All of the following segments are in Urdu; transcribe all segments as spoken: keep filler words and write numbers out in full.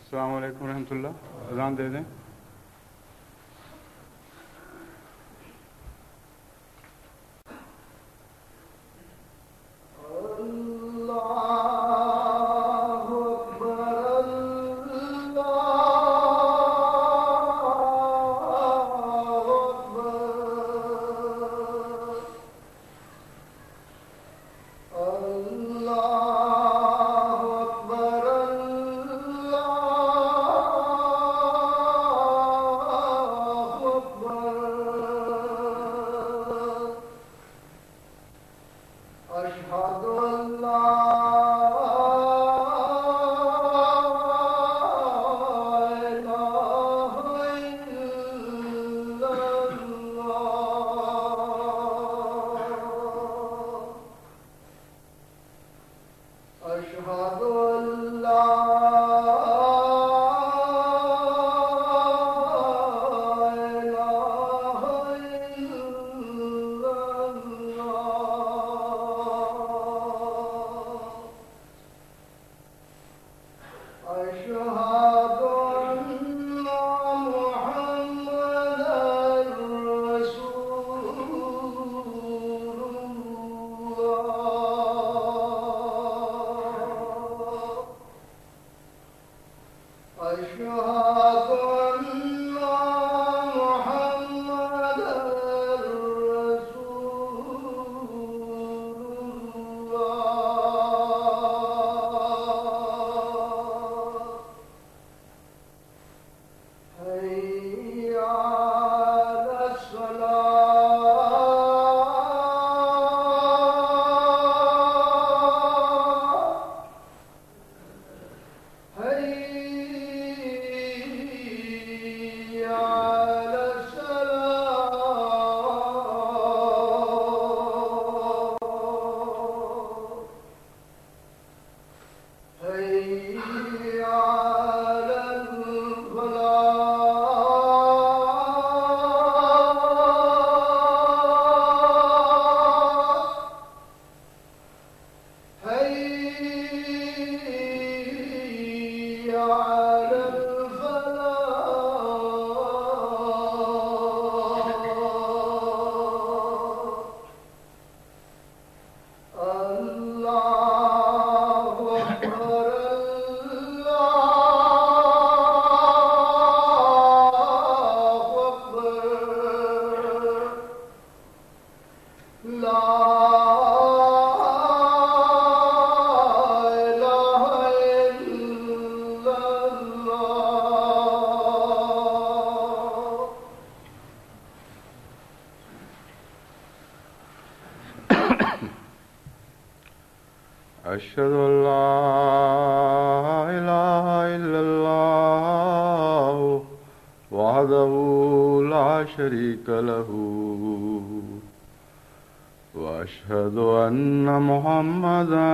السلام علیکم ورحمۃ اللہ. اذان دے دیں. أشهد أن لا إله إلا الله وحده لا شريك له وأشهد أن محمدا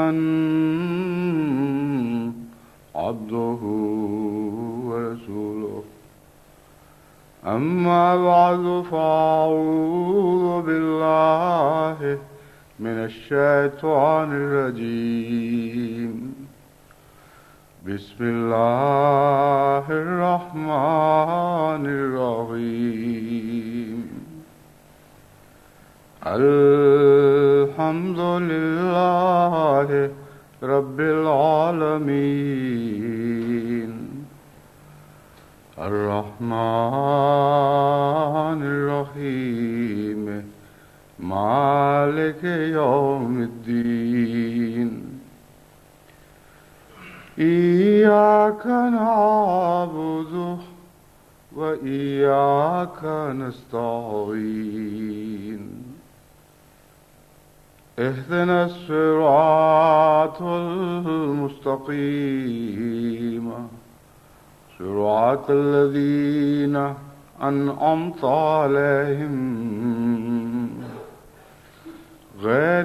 عبده ورسوله أما بعد فأعوذ بالله من الشيطان الرجيم بسم الله الرحمن الرحيم الحمد لله رب العالمين الرحمن الرحيم مالك يوم الدين إياك نعبد وإياك نستعين اهدنا الصراط المستقيم صراط الذين أنعمت عليهم غير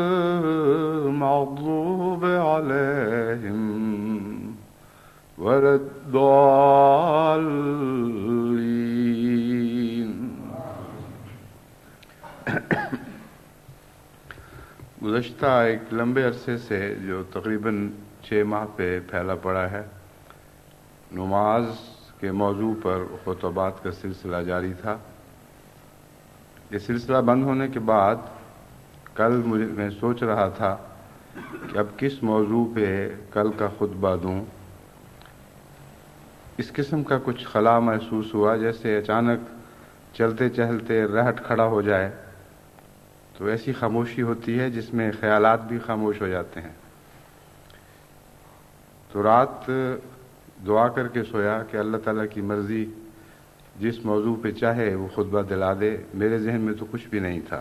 المغضوب عليهم ولا الضالين. گزشتہ ایک لمبے عرصے سے جو تقریباً چھ ماہ پہ پھیلا پڑا ہے نماز کے موضوع پر خطبات کا سلسلہ جاری تھا. یہ سلسلہ بند ہونے کے بعد کل مجھے میں سوچ رہا تھا کہ اب کس موضوع پہ کل کا خطبہ دوں. اس قسم کا کچھ خلا محسوس ہوا، جیسے اچانک چلتے چلتے رہٹ کھڑا ہو جائے تو ایسی خاموشی ہوتی ہے جس میں خیالات بھی خاموش ہو جاتے ہیں. تو رات دعا کر کے سویا کہ اللہ تعالیٰ کی مرضی، جس موضوع پہ چاہے وہ خطبہ دلا دے. میرے ذہن میں تو کچھ بھی نہیں تھا.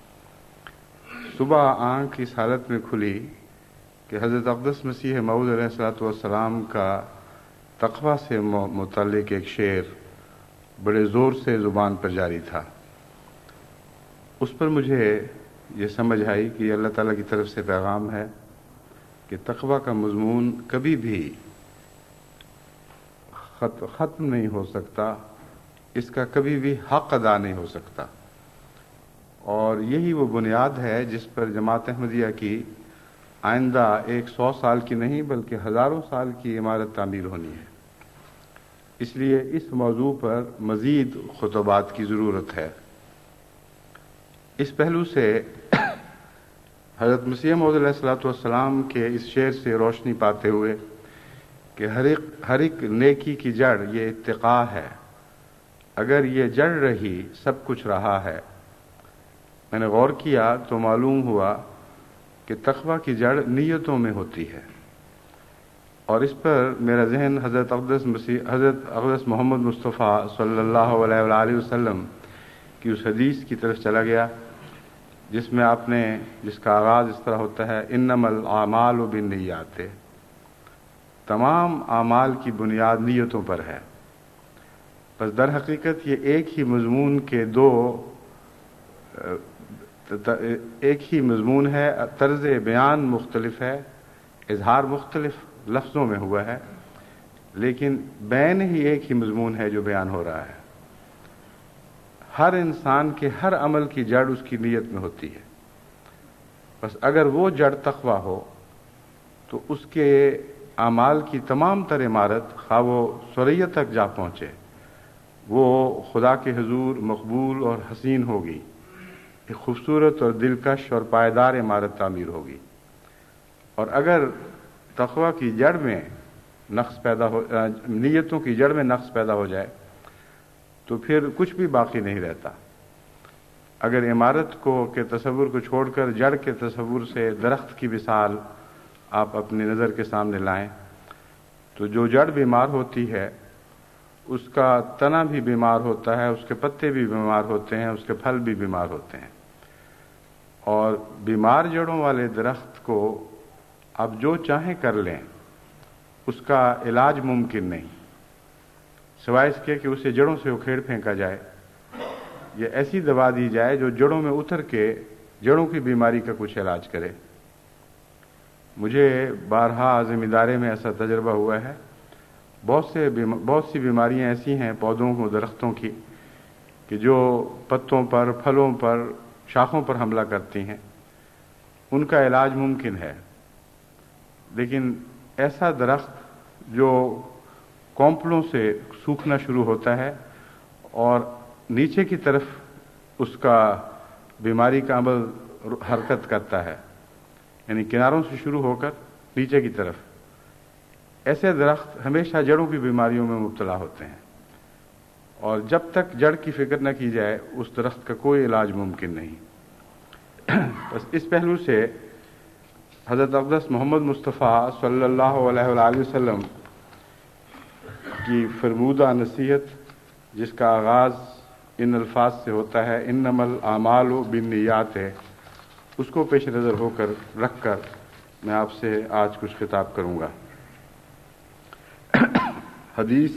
صبح آنکھ اس حالت میں کھلی کہ حضرت اقدس مسیح موعود علیہ الصلوۃ والسلام کا تقویٰ سے متعلق ایک شعر بڑے زور سے زبان پر جاری تھا. اس پر مجھے یہ سمجھ آئی کہ یہ اللہ تعالیٰ کی طرف سے پیغام ہے کہ تقویٰ کا مضمون کبھی بھی ختم نہیں ہو سکتا، اس کا کبھی بھی حق ادا نہیں ہو سکتا. اور یہی وہ بنیاد ہے جس پر جماعت احمدیہ کی آئندہ ایک سو سال کی نہیں بلکہ ہزاروں سال کی عمارت تعمیر ہونی ہے. اس لیے اس موضوع پر مزید خطبات کی ضرورت ہے. اس پہلو سے حضرت مسیح موعود علیہ الصلوۃ والسلام کے اس شعر سے روشنی پاتے ہوئے کہ ہر ایک ہر ایک نیکی کی جڑ یہ اتقاء ہے. اگر یہ جڑ رہی سب کچھ رہا ہے. میں نے غور کیا تو معلوم ہوا کہ تقویٰ کی جڑ نیتوں میں ہوتی ہے. اور اس پر میرا ذہن حضرت اقدس مسیح حضرت اقدس محمد مصطفیٰ صلی اللہ علیہ وآلہ وسلم کی اس حدیث کی طرف چلا گیا جس میں آپ نے جس کا آغاز اس طرح ہوتا ہے، انما الاعمال بالنیات. تمام اعمال کی بنیاد نیتوں پر ہے. بس در حقیقت یہ ایک ہی مضمون کے دو ایک ہی مضمون ہے، طرز بیان مختلف ہے، اظہار مختلف لفظوں میں ہوا ہے، لیکن بین ہی ایک ہی مضمون ہے جو بیان ہو رہا ہے. ہر انسان کے ہر عمل کی جڑ اس کی نیت میں ہوتی ہے. بس اگر وہ جڑ تقویٰ ہو تو اس کے اعمال کی تمام تر عمارت خواہ وہ سریت تک جا پہنچے، وہ خدا کے حضور مقبول اور حسین ہوگی. ایک خوبصورت اور دلکش اور پائیدار عمارت تعمیر ہوگی. اور اگر تقویٰ کی جڑ میں نقص پیدا ہو نیتوں کی جڑ میں نقص پیدا ہو جائے تو پھر کچھ بھی باقی نہیں رہتا. اگر عمارت کو کے تصور کو چھوڑ کر جڑ کے تصور سے درخت کی مثال آپ اپنی نظر کے سامنے لائیں تو جو جڑ بیمار ہوتی ہے اس کا تنا بھی بیمار ہوتا ہے، اس کے پتے بھی بیمار ہوتے ہیں، اس کے پھل بھی بیمار ہوتے ہیں. اور بیمار جڑوں والے درخت کو آپ جو چاہیں کر لیں اس کا علاج ممکن نہیں، سوائے اس کے کہ اسے جڑوں سے اکھیڑ پھینکا جائے یا ایسی دوا دی جائے جو جڑوں میں اتر کے جڑوں کی بیماری کا کچھ علاج کرے. مجھے بارہا ذمہ دارے میں ایسا تجربہ ہوا ہے. بہت سے بہت سی بیماریاں ایسی ہیں پودوں کو، درختوں کی، کہ جو پتوں پر، پھلوں پر، شاخوں پر حملہ کرتی ہیں. ان کا علاج ممکن ہے، لیکن ایسا درخت جو کونپلوں سے سوکھنا شروع ہوتا ہے اور نیچے کی طرف اس کا بیماری کا عمل حرکت کرتا ہے، یعنی کناروں سے شروع ہو کر نیچے کی طرف، ایسے درخت ہمیشہ جڑوں کی بیماریوں میں مبتلا ہوتے ہیں. اور جب تک جڑ کی فکر نہ کی جائے اس درخت کا کوئی علاج ممکن نہیں. بس اس پہلو سے حضرت اقدس محمد مصطفیٰ صلی اللہ علیہ وآلہ وسلم کی فرمودہ نصیحت جس کا آغاز ان الفاظ سے ہوتا ہے، انما الاعمال بالنیات ہے، اس کو پیش نظر ہو کر رکھ کر میں آپ سے آج کچھ خطاب کروں گا. حدیث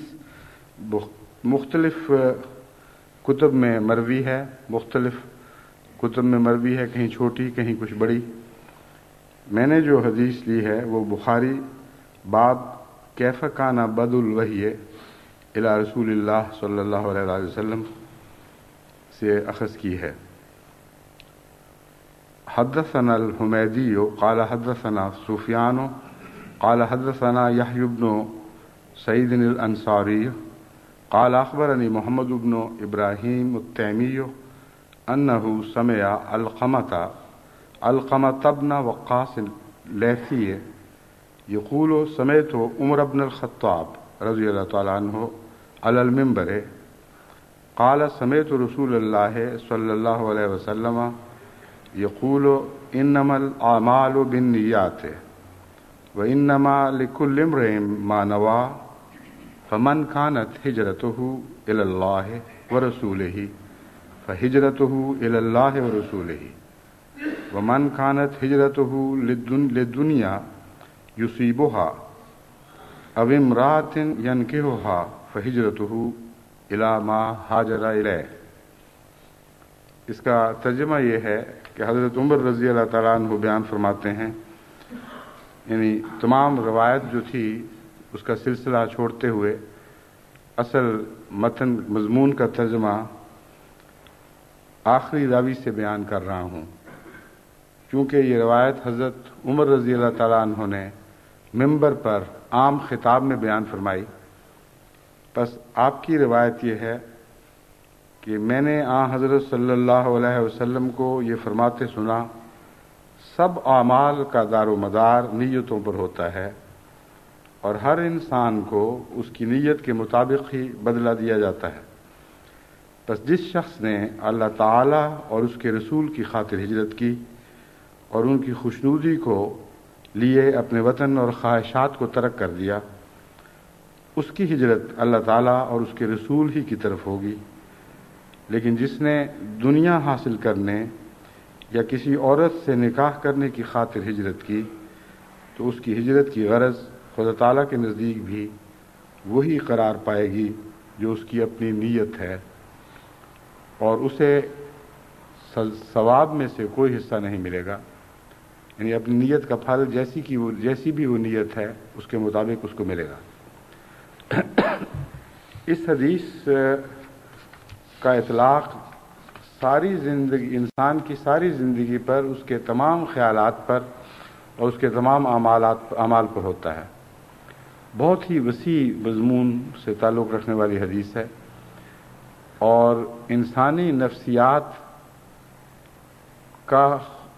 مختلف کتب میں مروی ہے، مختلف کتب میں مروی ہے، کہیں چھوٹی کہیں کچھ بڑی. میں نے جو حدیث لی ہے وہ بخاری باب کیف کان بدء الوحی الی رسول اللہ صلی اللہ علیہ وسلم سے اخذ کی ہے. حدثنا الحمیدی قال حدثنا سفیان قال حدثنا یحیی بن سعيد الأنصاري قال أخبرني محمد بن إبراهيم التيمي أنه سمع علقمة علقمة بن وقاص الليثي يقول سمعت عمر بن الخطاب رضي الله تعالى عنه على المنبر قال سمعت رسول الله صلى الله عليه وسلم يقول إنما الأعمال بالنيات وإنما لكل امرئ ما نوى فمن كانت هجرته إلى الله ورسوله فهجرته إلى الله ورسوله ومن كانت هجرته للدنيا يصيبها أو امرأة ينكحها فهجرته إلى ما هاجر إليه. اس کا ترجمہ یہ ہے کہ حضرت عمر رضی اللہ تعالیٰ عنہ بیان فرماتے ہیں، یعنی تمام روایت جو تھی اس کا سلسلہ چھوڑتے ہوئے اصل متن مضمون کا ترجمہ آخری راوی سے بیان کر رہا ہوں، کیونکہ یہ روایت حضرت عمر رضی اللہ تعالیٰ عنہ نے منبر پر عام خطاب میں بیان فرمائی. بس آپ کی روایت یہ ہے کہ میں نے آن حضرت صلی اللہ علیہ وسلم کو یہ فرماتے سنا، سب اعمال کا دار و مدار نیتوں پر ہوتا ہے اور ہر انسان کو اس کی نیت کے مطابق ہی بدلہ دیا جاتا ہے. بس جس شخص نے اللہ تعالی اور اس کے رسول کی خاطر ہجرت کی اور ان کی خوشنودی کو لیے اپنے وطن اور خواہشات کو ترک کر دیا، اس کی ہجرت اللہ تعالیٰ اور اس کے رسول ہی کی طرف ہوگی. لیکن جس نے دنیا حاصل کرنے یا کسی عورت سے نکاح کرنے کی خاطر ہجرت کی تو اس کی ہجرت کی غرض خدا تعالیٰ کے نزدیک بھی وہی قرار پائے گی جو اس کی اپنی نیت ہے، اور اسے ثواب میں سے کوئی حصہ نہیں ملے گا. یعنی اپنی نیت کا پھل جیسی کی وہ جیسی بھی وہ نیت ہے اس کے مطابق اس کو ملے گا. اس حدیث کا اطلاق ساری زندگی انسان کی ساری زندگی پر، اس کے تمام خیالات پر اور اس کے تمام اعمالات اعمال پر ہوتا ہے. بہت ہی وسیع مضمون سے تعلق رکھنے والی حدیث ہے، اور انسانی نفسیات کا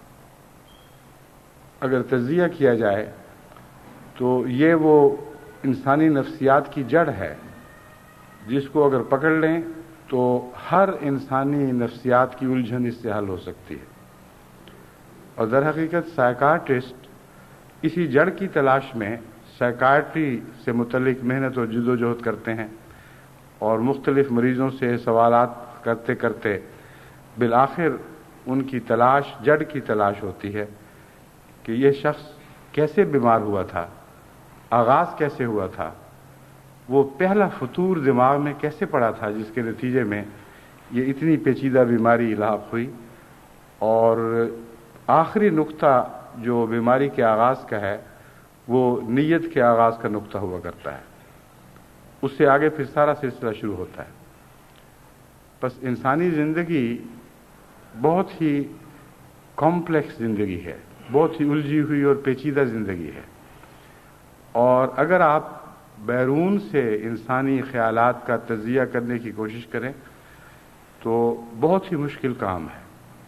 اگر تجزیہ کیا جائے تو یہ وہ انسانی نفسیات کی جڑ ہے جس کو اگر پکڑ لیں تو ہر انسانی نفسیات کی الجھن اس سے حل ہو سکتی ہے. اور در حقیقت سائیکارٹسٹ اسی جڑ کی تلاش میں سائیکارٹری سے متعلق محنت اور جد و جہد کرتے ہیں، اور مختلف مریضوں سے سوالات کرتے کرتے بالآخر ان کی تلاش جڑ کی تلاش ہوتی ہے کہ یہ شخص کیسے بیمار ہوا تھا، آغاز کیسے ہوا تھا، وہ پہلا فطور دماغ میں کیسے پڑا تھا جس کے نتیجے میں یہ اتنی پیچیدہ بیماری لاحق ہوئی، اور آخری نقطہ جو بیماری کے آغاز کا ہے وہ نیت کے آغاز کا نقطہ ہوا کرتا ہے. اس سے آگے پھر سارا سلسلہ شروع ہوتا ہے. بس انسانی زندگی بہت ہی کمپلیکس زندگی ہے، بہت ہی الجھی ہوئی اور پیچیدہ زندگی ہے، اور اگر آپ بیرون سے انسانی خیالات کا تجزیہ کرنے کی کوشش کریں تو بہت ہی مشکل کام ہے.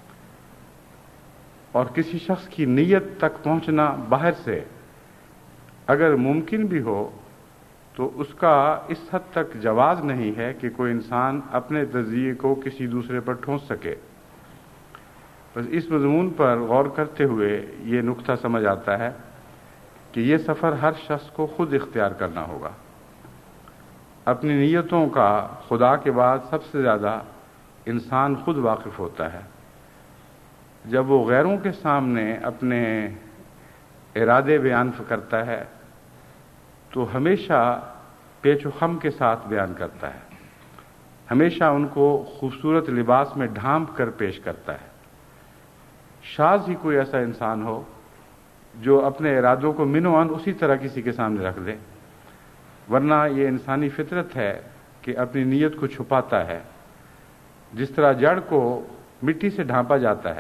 اور کسی شخص کی نیت تک پہنچنا باہر سے اگر ممکن بھی ہو تو اس کا اس حد تک جواز نہیں ہے کہ کوئی انسان اپنے تجزیے کو کسی دوسرے پر ٹھونس سکے. بس اس مضمون پر غور کرتے ہوئے یہ نقطہ سمجھ آتا ہے کہ یہ سفر ہر شخص کو خود اختیار کرنا ہوگا. اپنی نیتوں کا خدا کے بعد سب سے زیادہ انسان خود واقف ہوتا ہے. جب وہ غیروں کے سامنے اپنے ارادے بیان کرتا ہے تو ہمیشہ پیچ و خم کے ساتھ بیان کرتا ہے، ہمیشہ ان کو خوبصورت لباس میں ڈھانپ کر پیش کرتا ہے. شاذ ہی کوئی ایسا انسان ہو جو اپنے ارادوں کو منو ان اسی طرح کسی کے سامنے رکھ دے، ورنہ یہ انسانی فطرت ہے کہ اپنی نیت کو چھپاتا ہے. جس طرح جڑ کو مٹی سے ڈھانپا جاتا ہے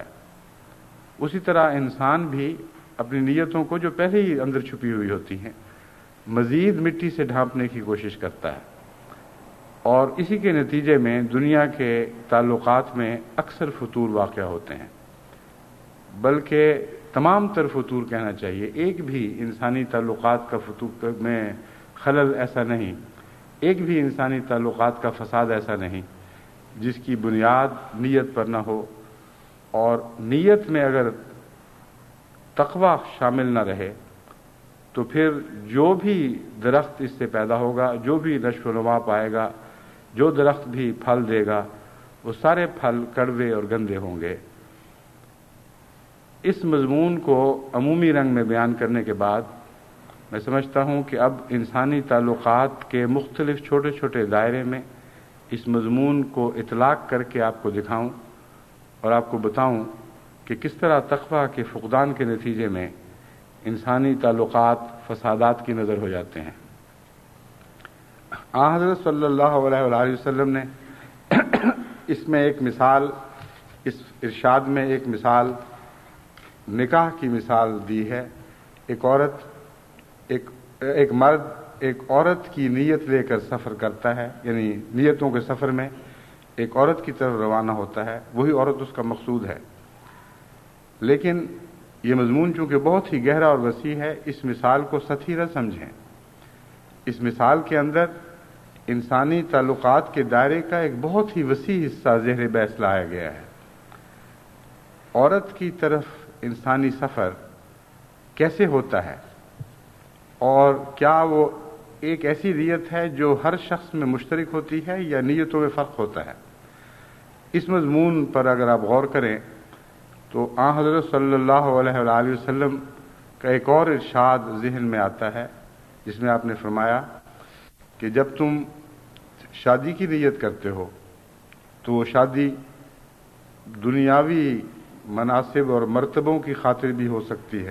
اسی طرح انسان بھی اپنی نیتوں کو جو پہلے ہی اندر چھپی ہوئی ہوتی ہیں مزید مٹی سے ڈھانپنے کی کوشش کرتا ہے، اور اسی کے نتیجے میں دنیا کے تعلقات میں اکثر فتور واقع ہوتے ہیں، بلکہ تمام تر فتور کہنا چاہیے، ایک بھی انسانی تعلقات کا فتور میں خلل ایسا نہیں، ایک بھی انسانی تعلقات کا فساد ایسا نہیں جس کی بنیاد نیت پر نہ ہو، اور نیت میں اگر تقوی شامل نہ رہے تو پھر جو بھی درخت اس سے پیدا ہوگا، جو بھی نشو و نما پائے گا، جو درخت بھی پھل دے گا، وہ سارے پھل کڑوے اور گندے ہوں گے۔ اس مضمون کو عمومی رنگ میں بیان کرنے کے بعد میں سمجھتا ہوں کہ اب انسانی تعلقات کے مختلف چھوٹے چھوٹے دائرے میں اس مضمون کو اطلاق کر کے آپ کو دکھاؤں اور آپ کو بتاؤں کہ کس طرح تقوی کے فقدان کے نتیجے میں انسانی تعلقات فسادات کی نظر ہو جاتے ہیں۔ آن حضرت صلی اللہ علیہ وآلہ وسلم نے اس میں ایک مثال، اس ارشاد میں ایک مثال نکاح کی مثال دی ہے۔ ایک عورت ایک ایک مرد ایک عورت کی نیت لے کر سفر کرتا ہے، یعنی نیتوں کے سفر میں ایک عورت کی طرف روانہ ہوتا ہے، وہی عورت اس کا مقصود ہے، لیکن یہ مضمون چونکہ بہت ہی گہرا اور وسیع ہے، اس مثال کو سطحی نہ سمجھیں۔ اس مثال کے اندر انسانی تعلقات کے دائرے کا ایک بہت ہی وسیع حصہ زیر بحث لایا گیا ہے۔ عورت کی طرف انسانی سفر کیسے ہوتا ہے، اور کیا وہ ایک ایسی نیت ہے جو ہر شخص میں مشترک ہوتی ہے یا نیتوں میں فرق ہوتا ہے؟ اس مضمون پر اگر آپ غور کریں تو آن حضرت صلی اللہ علیہ وآلہ وسلم کا ایک اور ارشاد ذہن میں آتا ہے، جس میں آپ نے فرمایا کہ جب تم شادی کی نیت کرتے ہو تو وہ شادی دنیاوی مناصب اور مرتبوں کی خاطر بھی ہو سکتی ہے،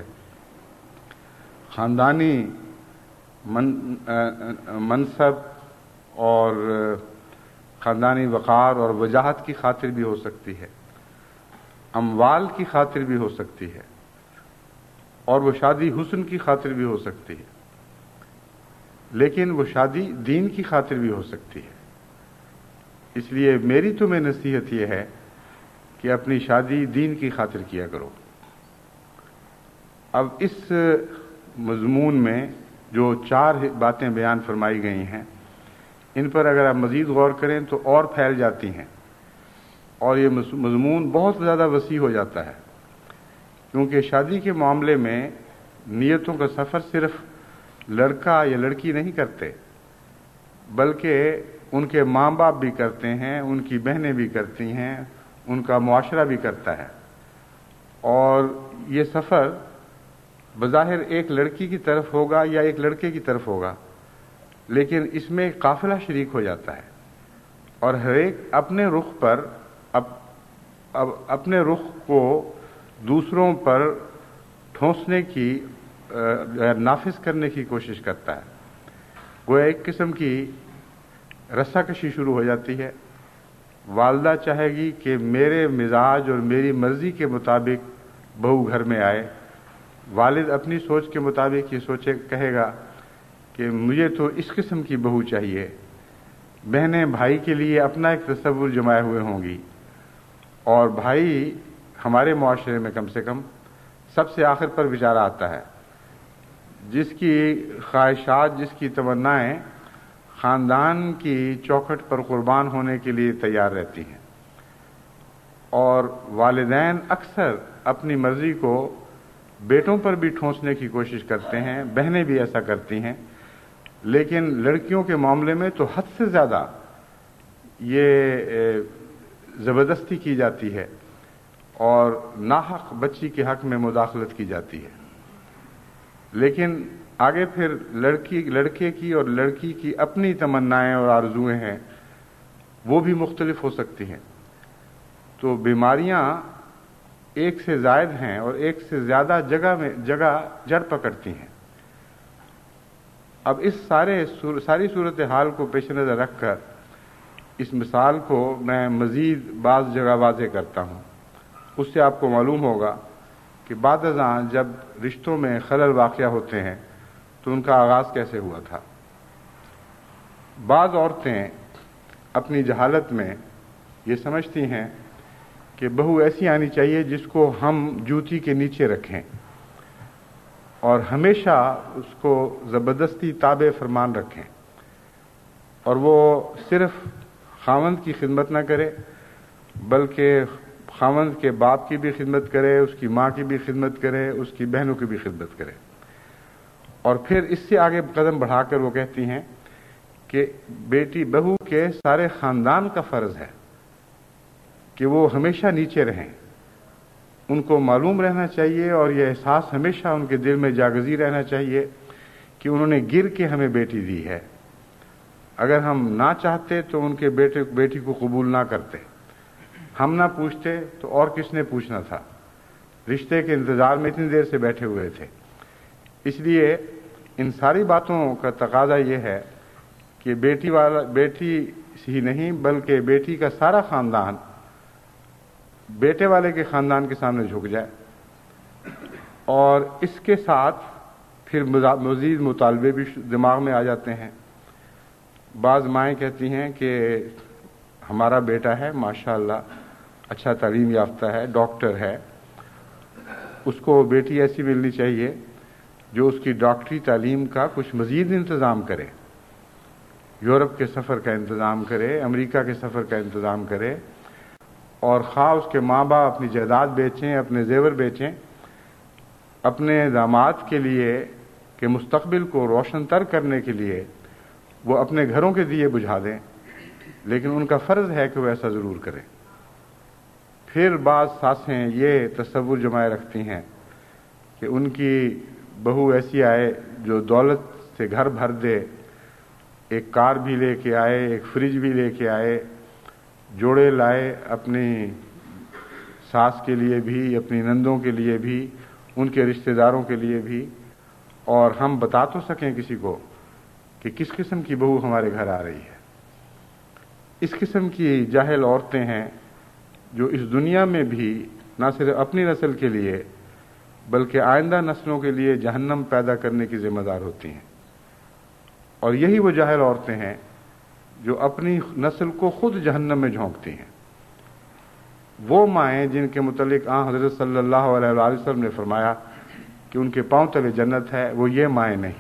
خاندانی من منصب اور خاندانی وقار اور وجاہت کی خاطر بھی ہو سکتی ہے، اموال کی خاطر بھی ہو سکتی ہے، اور وہ شادی حسن کی خاطر بھی ہو سکتی ہے، لیکن وہ شادی دین کی خاطر بھی ہو سکتی ہے۔ اس لیے میری تمہیں نصیحت یہ ہے کہ اپنی شادی دین کی خاطر کیا کرو۔ اب اس مضمون میں جو چار باتیں بیان فرمائی گئی ہیں، ان پر اگر آپ مزید غور کریں تو اور پھیل جاتی ہیں، اور یہ مضمون بہت زیادہ وسیع ہو جاتا ہے، کیونکہ شادی کے معاملے میں نیتوں کا سفر صرف لڑکا یا لڑکی نہیں کرتے، بلکہ ان کے ماں باپ بھی کرتے ہیں، ان کی بہنیں بھی کرتی ہیں، ان کا معاشرہ بھی کرتا ہے، اور یہ سفر بظاہر ایک لڑکی کی طرف ہوگا یا ایک لڑکے کی طرف ہوگا، لیکن اس میں ایک قافلہ شریک ہو جاتا ہے، اور ہر ایک اپنے رخ پر اب اب اپنے رخ کو دوسروں پر ٹھونسنے کی نافذ کرنے کی کوشش کرتا ہے۔ گویا ایک قسم کی رسا کشی شروع ہو جاتی ہے۔ والدہ چاہے گی کہ میرے مزاج اور میری مرضی کے مطابق بہو گھر میں آئے، والد اپنی سوچ کے مطابق یہ سوچے کہے گا کہ مجھے تو اس قسم کی بہو چاہیے، بہنیں بھائی کے لیے اپنا ایک تصور جمائے ہوئے ہوں گی، اور بھائی ہمارے معاشرے میں کم سے کم سب سے آخر پر بیچارہ آتا ہے، جس کی خواہشات، جس کی تمنائیں خاندان کی چوکھٹ پر قربان ہونے کے لیے تیار رہتی ہیں، اور والدین اکثر اپنی مرضی کو بیٹوں پر بھی ٹھونسنے کی کوشش کرتے ہیں، بہنیں بھی ایسا کرتی ہیں، لیکن لڑکیوں کے معاملے میں تو حد سے زیادہ یہ زبردستی کی جاتی ہے اور ناحق بچی کے حق میں مداخلت کی جاتی ہے۔ لیکن آگے پھر لڑکی لڑکے کی اور لڑکی کی اپنی تمنائیں اور آرزوئیں ہیں، وہ بھی مختلف ہو سکتی ہیں، تو بیماریاں ایک سے زائد ہیں اور ایک سے زیادہ جگہ میں جگہ جڑ پکڑتی ہیں۔ اب اس سارے ساری صورتحال کو پیش نظر رکھ کر اس مثال کو میں مزید بعض جگہ واضح کرتا ہوں، اس سے آپ کو معلوم ہوگا کہ بعد ازاں جب رشتوں میں خلل واقع ہوتے ہیں تو ان کا آغاز کیسے ہوا تھا۔ بعض عورتیں اپنی جہالت میں یہ سمجھتی ہیں کہ بہو ایسی آنی چاہیے جس کو ہم جوتی کے نیچے رکھیں اور ہمیشہ اس کو زبردستی تابع فرمان رکھیں، اور وہ صرف خاوند کی خدمت نہ کرے بلکہ خاوند کے باپ کی بھی خدمت کرے، اس کی ماں کی بھی خدمت کرے، اس کی بہنوں کی بھی خدمت کرے۔ اور پھر اس سے آگے قدم بڑھا کر وہ کہتی ہیں کہ بیٹی بہو کے سارے خاندان کا فرض ہے کہ وہ ہمیشہ نیچے رہیں، ان کو معلوم رہنا چاہیے اور یہ احساس ہمیشہ ان کے دل میں جاگزی رہنا چاہیے کہ انہوں نے گر کے ہمیں بیٹی دی ہے۔ اگر ہم نہ چاہتے تو ان کے بیٹے بیٹی کو قبول نہ کرتے، ہم نہ پوچھتے تو اور کس نے پوچھنا تھا، رشتے کے انتظار میں اتنی دیر سے بیٹھے ہوئے تھے۔ اس لیے ان ساری باتوں کا تقاضا یہ ہے کہ بیٹی والا بیٹی ہی نہیں بلکہ بیٹی کا سارا خاندان بیٹے والے کے خاندان کے سامنے جھک جائے، اور اس کے ساتھ پھر مزید مطالبے بھی دماغ میں آ جاتے ہیں۔ بعض مائیں کہتی ہیں کہ ہمارا بیٹا ہے ماشاءاللہ اچھا تعلیم یافتہ ہے، ڈاکٹر ہے، اس کو بیٹی ایسی ملنی چاہیے جو اس کی ڈاکٹری تعلیم کا کچھ مزید انتظام کرے، یورپ کے سفر کا انتظام کرے، امریکہ کے سفر کا انتظام کرے، اور خواہ اس کے ماں باپ اپنی جائیداد بیچیں، اپنے زیور بیچیں، اپنے داماد کے لیے کہ مستقبل کو روشن تر کرنے کے لیے وہ اپنے گھروں کے دیے بجھا دیں، لیکن ان کا فرض ہے کہ وہ ایسا ضرور کریں۔ پھر بعض ساسیں یہ تصور جمائے رکھتی ہیں کہ ان کی بہو ایسی آئے جو دولت سے گھر بھر دے، ایک کار بھی لے کے آئے، ایک فریج بھی لے کے آئے، جوڑے لائے اپنی ساس کے لیے بھی، اپنی نندوں کے لیے بھی، ان کے رشتہ داروں کے لیے بھی، اور ہم بتا تو سکیں کسی کو کہ کس قسم کی بہو ہمارے گھر آ رہی ہے۔ اس قسم کی جاہل عورتیں ہیں جو اس دنیا میں بھی نہ صرف اپنی نسل کے لیے بلکہ آئندہ نسلوں کے لیے جہنم پیدا کرنے کی ذمہ دار ہوتی ہیں، اور یہی وہ جاہل عورتیں ہیں جو اپنی نسل کو خود جہنم میں جھونکتی ہیں۔ وہ مائیں جن کے متعلق آن حضرت صلی اللہ علیہ وآلہ وسلم نے فرمایا کہ ان کے پاؤں تلے جنت ہے، وہ یہ مائیں نہیں،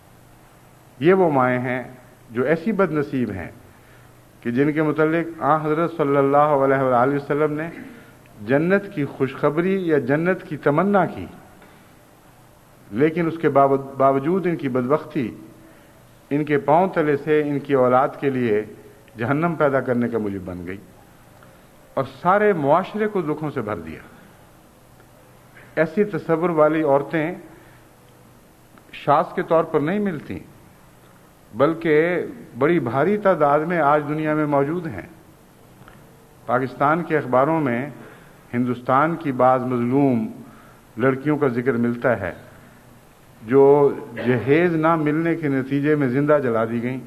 یہ وہ مائیں ہیں جو ایسی بد نصیب ہیں کہ جن کے متعلق آن حضرت صلی اللہ علیہ وآلہ وسلم نے جنت کی خوشخبری یا جنت کی تمنا کی، لیکن اس کے باوجود ان کی بدبختی ان کے پاؤں تلے سے ان کی اولاد کے لیے جہنم پیدا کرنے کا موجب بن گئی اور سارے معاشرے کو دکھوں سے بھر دیا۔ ایسی تصور والی عورتیں شاذ کے طور پر نہیں ملتی بلکہ بڑی بھاری تعداد میں آج دنیا میں موجود ہیں۔ پاکستان کے اخباروں میں ہندوستان کی بعض مظلوم لڑکیوں کا ذکر ملتا ہے جو جہیز نہ ملنے کے نتیجے میں زندہ جلا دی گئیں،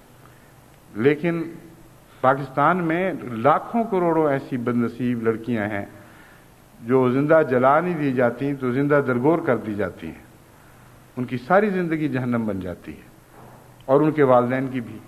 لیکن پاکستان میں لاکھوں کروڑوں ایسی بد نصیب لڑکیاں ہیں جو زندہ جلا نہیں دی جاتی تو زندہ درگور کر دی جاتی ہیں، ان کی ساری زندگی جہنم بن جاتی ہے، اور ان کے والدین کی بھی۔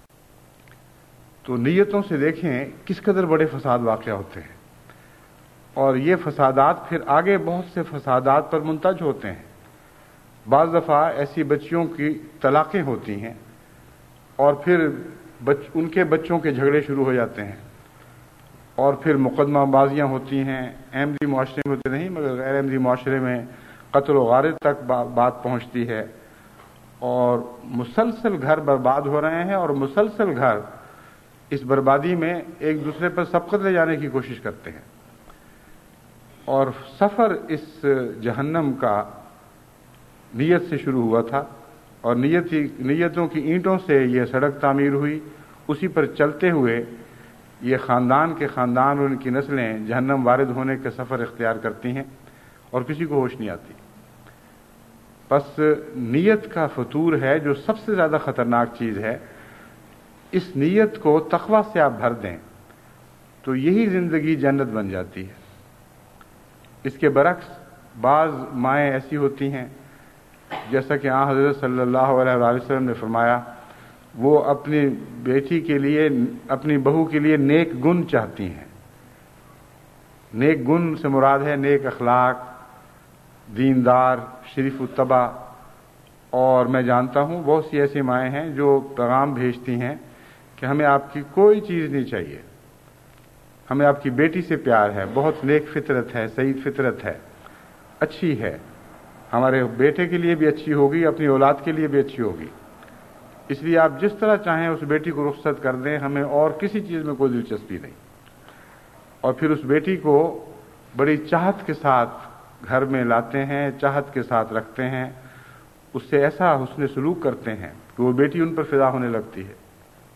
تو نیتوں سے دیکھیں کس قدر بڑے فساد واقع ہوتے ہیں، اور یہ فسادات پھر آگے بہت سے فسادات پر منتج ہوتے ہیں۔ بعض دفعہ ایسی بچیوں کی طلاقیں ہوتی ہیں اور پھر بچ ان کے بچوں کے جھگڑے شروع ہو جاتے ہیں، اور پھر مقدمہ بازیاں ہوتی ہیں، احمدی معاشرے میں ہوتے نہیں مگر غیر احمدی معاشرے میں قتل و غارت تک بات پہنچتی ہے، اور مسلسل گھر برباد ہو رہے ہیں، اور مسلسل گھر اس بربادی میں ایک دوسرے پر سبقت لے جانے کی کوشش کرتے ہیں، اور سفر اس جہنم کا نیت سے شروع ہوا تھا، اور نیتی نیتوں کی اینٹوں سے یہ سڑک تعمیر ہوئی، اسی پر چلتے ہوئے یہ خاندان کے خاندان اور ان کی نسلیں جہنم وارد ہونے کا سفر اختیار کرتی ہیں اور کسی کو ہوش نہیں آتی۔ پس نیت کا فطور ہے جو سب سے زیادہ خطرناک چیز ہے۔ اس نیت کو تقویٰ سے آپ بھر دیں تو یہی زندگی جنت بن جاتی ہے۔ اس کے برعکس بعض مائیں ایسی ہوتی ہیں جیسا کہ آن حضرت صلی اللہ علیہ وآلہ وسلم نے فرمایا، وہ اپنی بیٹی کے لیے، اپنی بہو کے لیے نیک گن چاہتی ہیں۔ نیک گن سے مراد ہے نیک اخلاق، دیندار، شریف الطبع۔ اور میں جانتا ہوں بہت سی ایسی مائیں ہیں جو پیغام بھیجتی ہیں کہ ہمیں آپ کی کوئی چیز نہیں چاہیے، ہمیں آپ کی بیٹی سے پیار ہے، بہت نیک فطرت ہے، سعید فطرت ہے، اچھی ہے، ہمارے بیٹے کے لیے بھی اچھی ہوگی، اپنی اولاد کے لیے بھی اچھی ہوگی، اس لیے آپ جس طرح چاہیں اس بیٹی کو رخصت کر دیں، ہمیں اور کسی چیز میں کوئی دلچسپی نہیں۔ اور پھر اس بیٹی کو بڑی چاہت کے ساتھ گھر میں لاتے ہیں، چاہت کے ساتھ رکھتے ہیں، اس سے ایسا حسن سلوک کرتے ہیں کہ وہ بیٹی ان پر فدا ہونے لگتی ہے۔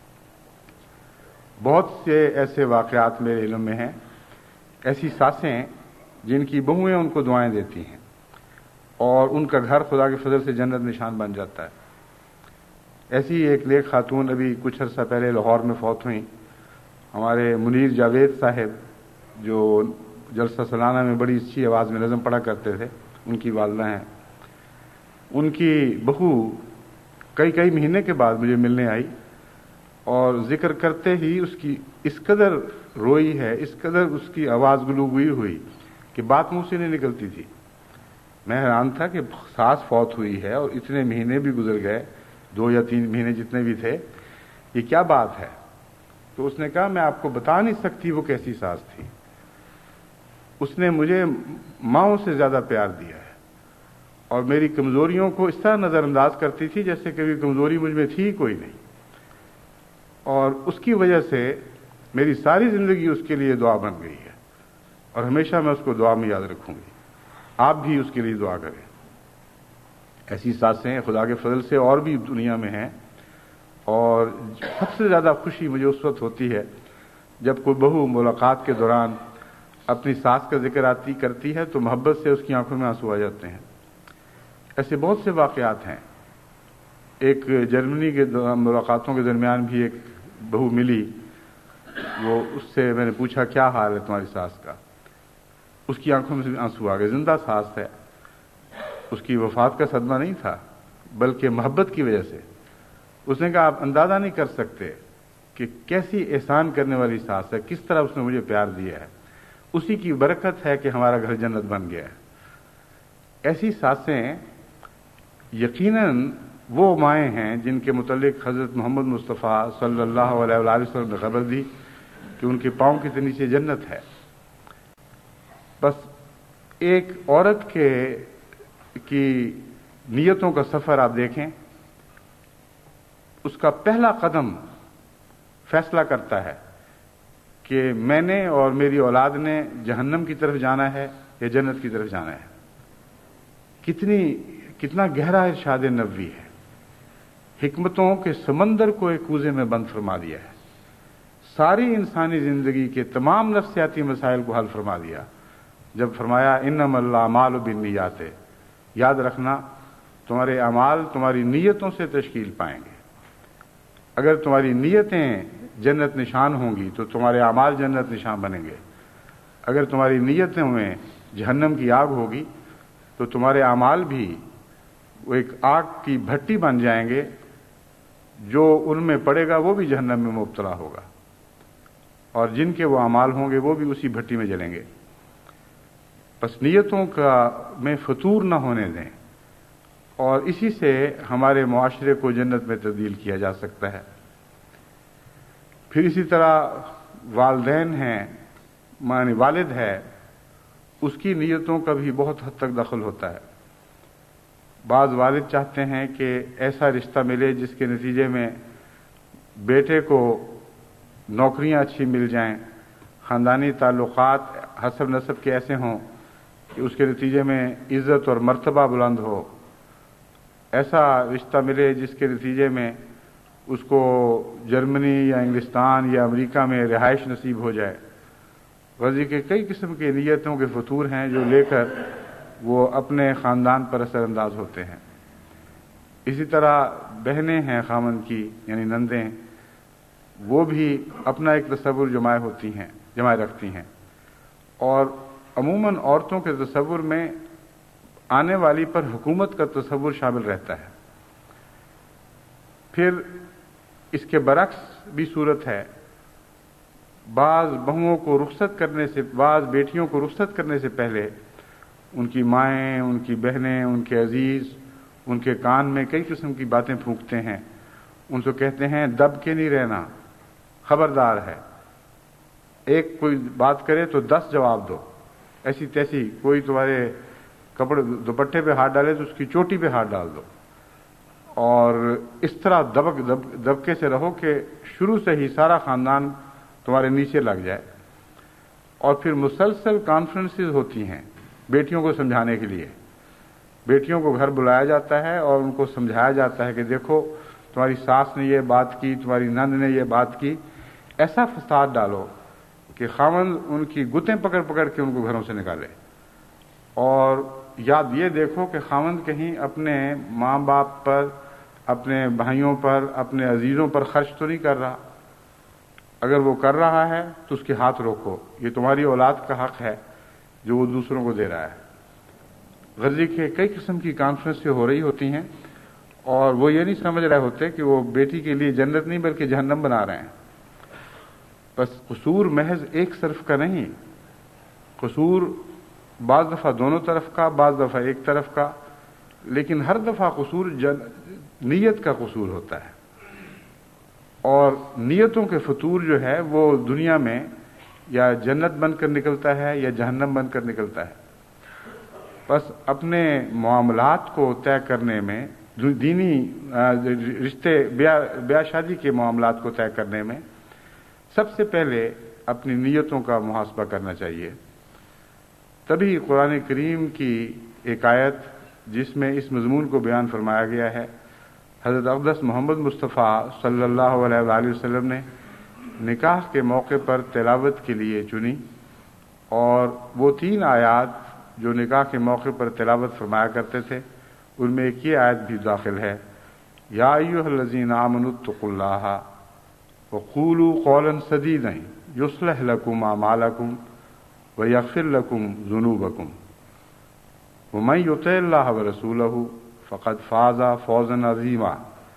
بہت سے ایسے واقعات میرے علم میں ہیں، ایسی ساسیں جن کی بہویں ان کو دعائیں دیتی ہیں اور ان کا گھر خدا کے فضل سے جنت نشان بن جاتا ہے۔ ایسی ایک نیک خاتون ابھی کچھ عرصہ پہلے لاہور میں فوت ہوئیں، ہمارے منیر جاوید صاحب جو جلسہ سالانہ میں بڑی اچھی آواز میں نظم پڑھا کرتے تھے، ان کی والدہ ہیں۔ ان کی بہو کئی کئی مہینے کے بعد مجھے ملنے آئی اور ذکر کرتے ہی اس کی اس قدر روئی ہے، اس قدر اس کی آواز گلوگوئی ہوئی کہ بات منہ سے نہیں نکلتی تھی۔ میں حیران تھا کہ ساس فوت ہوئی ہے اور اتنے مہینے بھی گزر گئے، دو یا تین مہینے جتنے بھی تھے، یہ کیا بات ہے؟ تو اس نے کہا میں آپ کو بتا نہیں سکتی وہ کیسی ساس تھی، اس نے مجھے ماؤں سے زیادہ پیار دیا ہے اور میری کمزوریوں کو اس طرح نظر انداز کرتی تھی جیسے کبھی کمزوری مجھ میں تھی کوئی نہیں، اور اس کی وجہ سے میری ساری زندگی اس کے لیے دعا بن گئی ہے اور ہمیشہ میں اس کو دعا میں یاد رکھوں گی۔ آپ بھی اس کے لیے دعا کریں۔ ایسی ساسیں خدا کے فضل سے اور بھی دنیا میں ہیں، اور سب سے زیادہ خوشی مجھے اس وقت ہوتی ہے جب کوئی بہو ملاقات کے دوران اپنی ساس کا ذکر آتی کرتی ہے تو محبت سے اس کی آنکھوں میں آنسو آ جاتے ہیں۔ ایسے بہت سے واقعات ہیں۔ ایک جرمنی کے ملاقاتوں کے درمیان بھی ایک بہو ملی، وہ اس سے میں نے پوچھا کیا حال ہے تمہاری ساس کا؟ اس کی آنکھوں میں سے آنسو آ گئے۔ زندہ ساس ہے، اس کی وفات کا صدمہ نہیں تھا بلکہ محبت کی وجہ سے۔ اس نے کہا آپ اندازہ نہیں کر سکتے کہ کیسی احسان کرنے والی ساس ہے، کس طرح اس نے مجھے پیار دیا ہے، اسی کی برکت ہے کہ ہمارا گھر جنت بن گیا ہے۔ ایسی ساسیں یقیناً وہ مائیں ہیں جن کے متعلق حضرت محمد مصطفیٰ صلی اللہ علیہ وآلہ وسلم نے خبر دی کہ ان کے پاؤں کے نیچے جنت ہے۔ بس ایک عورت کے کی نیتوں کا سفر آپ دیکھیں، اس کا پہلا قدم فیصلہ کرتا ہے کہ میں نے اور میری اولاد نے جہنم کی طرف جانا ہے یا جنت کی طرف جانا ہے۔ کتنی کتنا گہرا ارشاد نبوی ہے، حکمتوں کے سمندر کو ایک کوزے میں بند فرما دیا ہے، ساری انسانی زندگی کے تمام نفسیاتی مسائل کو حل فرما دیا جب فرمایا انما الاعمال بالنیات۔ یاد رکھنا تمہارے اعمال تمہاری نیتوں سے تشکیل پائیں گے۔ اگر تمہاری نیتیں جنت نشان ہوں گی تو تمہارے اعمال جنت نشان بنیں گے، اگر تمہاری نیتوں میں جہنم کی آگ ہوگی تو تمہارے اعمال بھی وہ ایک آگ کی بھٹی بن جائیں گے، جو ان میں پڑے گا وہ بھی جہنم میں مبتلا ہوگا، اور جن کے وہ اعمال ہوں گے وہ بھی اسی بھٹی میں جلیں گے۔ بس نیتوں کا میں فطور نہ ہونے دیں، اور اسی سے ہمارے معاشرے کو جنت میں تبدیل کیا جا سکتا ہے۔ پھر اسی طرح والدین ہیں، معنی والد ہے، اس کی نیتوں کا بھی بہت حد تک دخل ہوتا ہے۔ بعض والد چاہتے ہیں کہ ایسا رشتہ ملے جس کے نتیجے میں بیٹے کو نوکریاں اچھی مل جائیں، خاندانی تعلقات حسب نسب کے ایسے ہوں کہ اس کے نتیجے میں عزت اور مرتبہ بلند ہو، ایسا رشتہ ملے جس کے نتیجے میں اس کو جرمنی یا انگلستان یا امریکہ میں رہائش نصیب ہو جائے۔ غرضی کے کئی قسم کے نیتوں کے فطور ہیں جو لے کر وہ اپنے خاندان پر اثر انداز ہوتے ہیں۔ اسی طرح بہنیں ہیں خامن کی، یعنی نندیں، وہ بھی اپنا ایک تصور جمائے ہوتی ہیں جمائے رکھتی ہیں، اور عموماً عورتوں کے تصور میں آنے والی پر حکومت کا تصور شامل رہتا ہے۔ پھر اس کے برعکس بھی صورت ہے، بعض بہوؤں کو رخصت کرنے سے بعض بیٹیوں کو رخصت کرنے سے پہلے ان کی مائیں، ان کی بہنیں، ان کے عزیز ان کے کان میں کئی قسم کی باتیں پھونکتے ہیں، ان سے کہتے ہیں دب کے نہیں رہنا، خبردار ہے، ایک کوئی بات کرے تو دس جواب دو، ایسی تیسی، کوئی تمہارے کپڑے دوپٹے پہ ہاتھ ڈالے تو اس کی چوٹی پہ ہاتھ ڈال دو، اور اس طرح دبک دب دبکے سے رہو کہ شروع سے ہی سارا خاندان تمہارے نیچے لگ جائے۔ اور پھر مسلسل کانفرنسز ہوتی ہیں بیٹیوں کو سمجھانے کے لیے، بیٹیوں کو گھر بلایا جاتا ہے اور ان کو سمجھایا جاتا ہے کہ دیکھو تمہاری ساس نے یہ بات کی، تمہاری نند نے یہ بات کی، ایسا فساد ڈالو کہ خاوند ان کی گتیں پکڑ پکڑ کے ان کو گھروں سے نکالے، اور یاد یہ دیکھو کہ خاوند کہیں اپنے ماں باپ پر، اپنے بھائیوں پر، اپنے عزیزوں پر خرچ تو نہیں کر رہا، اگر وہ کر رہا ہے تو اس کے ہاتھ روکو، یہ تمہاری اولاد کا حق ہے جو وہ دوسروں کو دے رہا ہے۔ غرضی کے کئی قسم کی کانفرنسیں ہو رہی ہوتی ہیں اور وہ یہ نہیں سمجھ رہے ہوتے کہ وہ بیٹی کے لیے جنت نہیں بلکہ جہنم بنا رہے ہیں۔ بس قصور محض ایک طرف کا نہیں، قصور بعض دفعہ دونوں طرف کا، بعض دفعہ ایک طرف کا، لیکن ہر دفعہ قصور جن نیت کا قصور ہوتا ہے، اور نیتوں کے فطور جو ہے وہ دنیا میں یا جنت بن کر نکلتا ہے یا جہنم بن کر نکلتا ہے۔ بس اپنے معاملات کو طے کرنے میں، دینی رشتے بیاہ شادی کے معاملات کو طے کرنے میں سب سے پہلے اپنی نیتوں کا محاسبہ کرنا چاہیے۔ تبھی قرآن کریم کی ایک آیت جس میں اس مضمون کو بیان فرمایا گیا ہے، حضرت اقدس محمد مصطفیٰ صلی اللہ علیہ وآلہ وسلم نے نکاح کے موقع پر تلاوت کے لیے چنی، اور وہ تین آیات جو نکاح کے موقع پر تلاوت فرمایا کرتے تھے ان میں ایک یہ آیت بھی داخل ہے، یا ایھا الذین آمنوا اتقوا اللہ وقولوا قولا سدیدا یصلح لکم اعمالکم ویغفر لکم ذنوبکم ومن یطع اللہ ورسولہ فقد فاز فوزا عظیما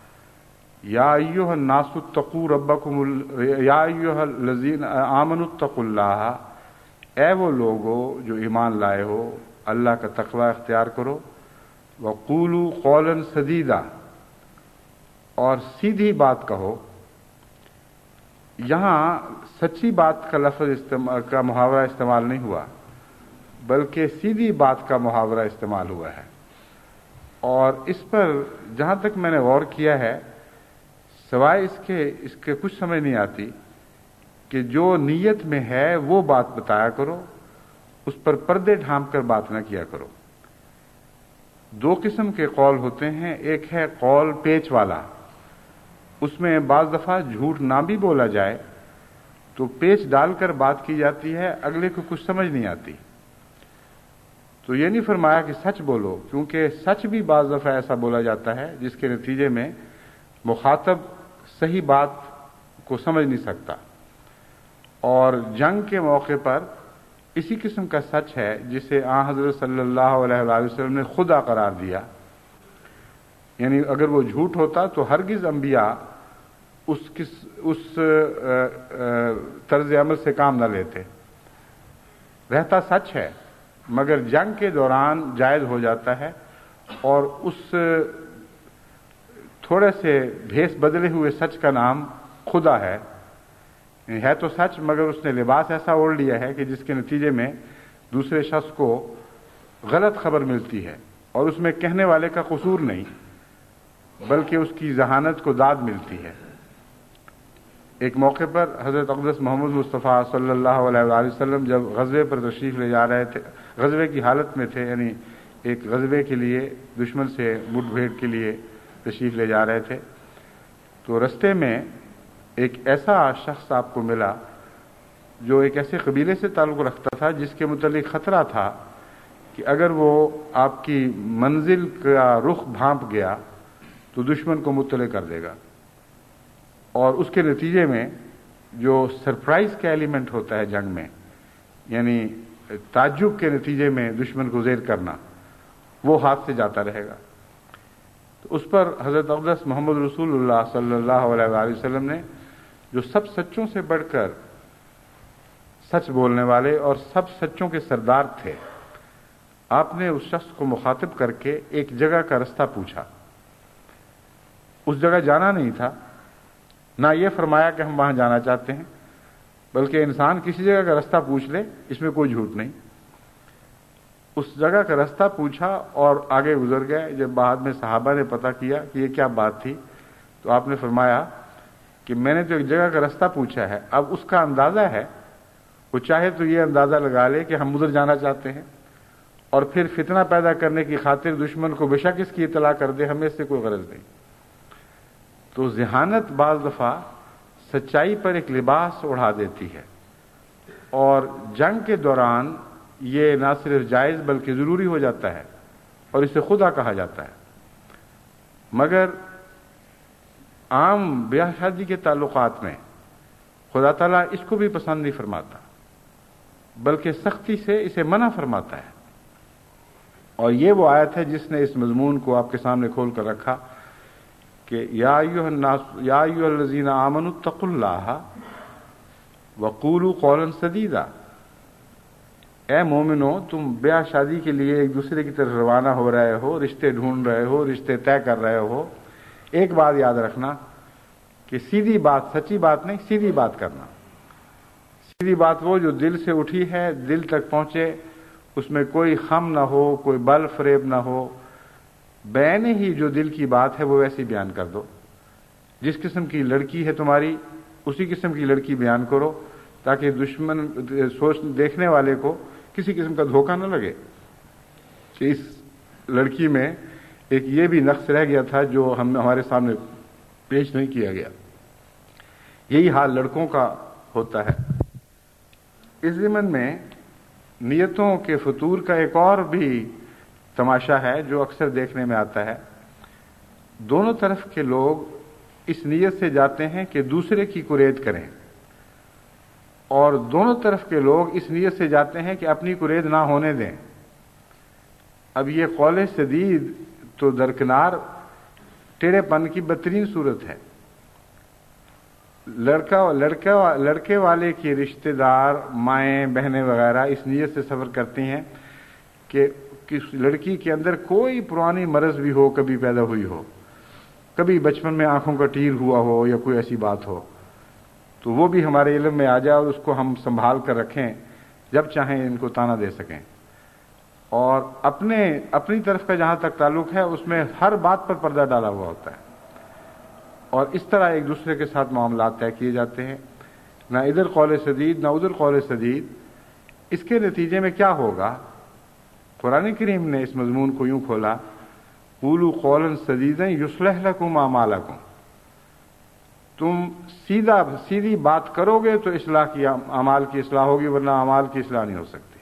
یا ایھا الناس اتقوا ربکم یا ایھا الذین آمنوا اتقوا اللہ، اے وہ لوگو جو ایمان لائے ہو اللہ کا تقوی اختیار کرو، وقولوا قولا سدیدا، اور سیدھی بات کہو۔ یہاں سچی بات کا لفظ استعمال کا محاورہ استعمال نہیں ہوا بلکہ سیدھی بات کا محاورہ استعمال ہوا ہے، اور اس پر جہاں تک میں نے غور کیا ہے سوائے اس کے اس کے کچھ سمجھ نہیں آتی کہ جو نیت میں ہے وہ بات بتایا کرو، اس پر پردے ڈھانپ کر بات نہ کیا کرو۔ دو قسم کے قول ہوتے ہیں، ایک ہے قول پیچ والا، اس میں بعض دفعہ جھوٹ نہ بھی بولا جائے تو پیچ ڈال کر بات کی جاتی ہے، اگلے کو کچھ سمجھ نہیں آتی، تو یہ نہیں فرمایا کہ سچ بولو، کیونکہ سچ بھی بعض دفعہ ایسا بولا جاتا ہے جس کے نتیجے میں مخاطب صحیح بات کو سمجھ نہیں سکتا، اور جنگ کے موقع پر اسی قسم کا سچ ہے جسے آن حضرت صلی اللہ علیہ وآلہ وسلم نے خدا قرار دیا، یعنی اگر وہ جھوٹ ہوتا تو ہرگز انبیاء اس کس اس طرز عمل سے کام نہ لیتے، رہتا سچ ہے مگر جنگ کے دوران جائز ہو جاتا ہے، اور اس تھوڑے سے بھیس بدلے ہوئے سچ کا نام خدا ہے، ہے تو سچ مگر اس نے لباس ایسا اوڑھ لیا ہے کہ جس کے نتیجے میں دوسرے شخص کو غلط خبر ملتی ہے، اور اس میں کہنے والے کا قصور نہیں بلکہ اس کی ذہانت کو داد ملتی ہے۔ ایک موقع پر حضرت اقدس محمد مصطفیٰ صلی اللہ علیہ وآلہ وسلم جب غزوے پر تشریف لے جا رہے تھے، غزوے کی حالت میں تھے، یعنی ایک غزوے کے لیے دشمن سے مٹ بھیڑ کے لیے تشریف لے جا رہے تھے، تو رستے میں ایک ایسا شخص آپ کو ملا جو ایک ایسے قبیلے سے تعلق رکھتا تھا جس کے متعلق خطرہ تھا کہ اگر وہ آپ کی منزل کا رخ بھانپ گیا تو دشمن کو مطلع کر دے گا، اور اس کے نتیجے میں جو سرپرائز کا ایلیمنٹ ہوتا ہے جنگ میں، یعنی تعجب کے نتیجے میں دشمن کو زیر کرنا، وہ ہاتھ سے جاتا رہے گا۔ تو اس پر حضرت اقدس محمد رسول اللہ صلی اللہ علیہ وآلہ وسلم نے، جو سب سچوں سے بڑھ کر سچ بولنے والے اور سب سچوں کے سردار تھے، آپ نے اس شخص کو مخاطب کر کے ایک جگہ کا رستہ پوچھا۔ اس جگہ جانا نہیں تھا، نہ یہ فرمایا کہ ہم وہاں جانا چاہتے ہیں، بلکہ انسان کسی جگہ کا رستہ پوچھ لے، اس میں کوئی جھوٹ نہیں۔ اس جگہ کا رستہ پوچھا اور آگے گزر گئے۔ جب بعد میں صحابہ نے پتہ کیا کہ یہ کیا بات تھی، تو آپ نے فرمایا کہ میں نے تو ایک جگہ کا رستہ پوچھا ہے، اب اس کا اندازہ ہے، وہ چاہے تو یہ اندازہ لگا لے کہ ہم ادھر جانا چاہتے ہیں، اور پھر فتنہ پیدا کرنے کی خاطر دشمن کو بے شک اس کی اطلاع کر دے، ہمیں اس سے کوئی غرض نہیں۔ تو ذہانت بعض دفعہ سچائی پر ایک لباس اڑا دیتی ہے، اور جنگ کے دوران یہ نہ صرف جائز بلکہ ضروری ہو جاتا ہے، اور اسے خدا کہا جاتا ہے۔ مگر عام بیاہ شادی کے تعلقات میں خدا تعالیٰ اس کو بھی پسند نہیں فرماتا، بلکہ سختی سے اسے منع فرماتا ہے۔ اور یہ وہ آیت ہے جس نے اس مضمون کو آپ کے سامنے کھول کر رکھا کہ یا ایھا الناس یا ایھا الذین آمنوا اتقوا اللہ وقولوا قولا سدیدا، اے مومنو، تم بیاہ شادی کے لیے ایک دوسرے کی طرف روانہ ہو رہے ہو، رشتے ڈھونڈ رہے ہو، رشتے طے کر رہے ہو، ایک بات یاد رکھنا کہ سیدھی بات، سچی بات نہیں، سیدھی بات کرنا۔ سیدھی بات وہ جو دل سے اٹھی ہے، دل تک پہنچے، اس میں کوئی خم نہ ہو، کوئی بل فریب نہ ہو، بین ہی جو دل کی بات ہے وہ ویسی بیان کر دو۔ جس قسم کی لڑکی ہے تمہاری، اسی قسم کی لڑکی بیان کرو، تاکہ دشمن سوچ دیکھنے والے کو کسی قسم کا دھوکہ نہ لگے کہ اس لڑکی میں ایک یہ بھی نقص رہ گیا تھا جو ہم ہمارے سامنے پیش نہیں کیا گیا۔ یہی حال لڑکوں کا ہوتا ہے۔ اس ضمن میں نیتوں کے فطور کا ایک اور بھی تماشا ہے جو اکثر دیکھنے میں آتا ہے۔ دونوں طرف کے لوگ اس نیت سے جاتے ہیں کہ دوسرے کی کرید کریں، اور دونوں طرف کے لوگ اس نیت سے جاتے ہیں کہ اپنی کرید نہ ہونے دیں۔ اب یہ قول سدید تو درکنار ٹیڑے پن کی بدترین صورت ہے۔ لڑکا لڑکا لڑکے والے کی رشتہ دار، مائیں بہنیں وغیرہ اس نیت سے سفر کرتی ہیں کہ کس لڑکی کے اندر کوئی پرانی مرض بھی ہو، کبھی پیدا ہوئی ہو، کبھی بچپن میں آنکھوں کا ٹیر ہوا ہو یا کوئی ایسی بات ہو، تو وہ بھی ہمارے علم میں آ جائے اور اس کو ہم سنبھال کر رکھیں، جب چاہیں ان کو تانا دے سکیں۔ اور اپنے اپنی طرف کا جہاں تک تعلق ہے اس میں ہر بات پر پردہ ڈالا ہوا ہوتا ہے، اور اس طرح ایک دوسرے کے ساتھ معاملات طے کیے جاتے ہیں، نہ ادھر قول سدید نہ ادھر قول سدید۔ اس کے نتیجے میں کیا ہوگا؟ قرآن کریم نے اس مضمون کو یوں کھولا، قولوا قولا سدیدا یصلح لکم اعمالکم، تم سیدھا سیدھی بات کرو گے تو اصلاح کی اعمال کی اصلاح ہوگی، ورنہ اعمال کی اصلاح نہیں ہو سکتی،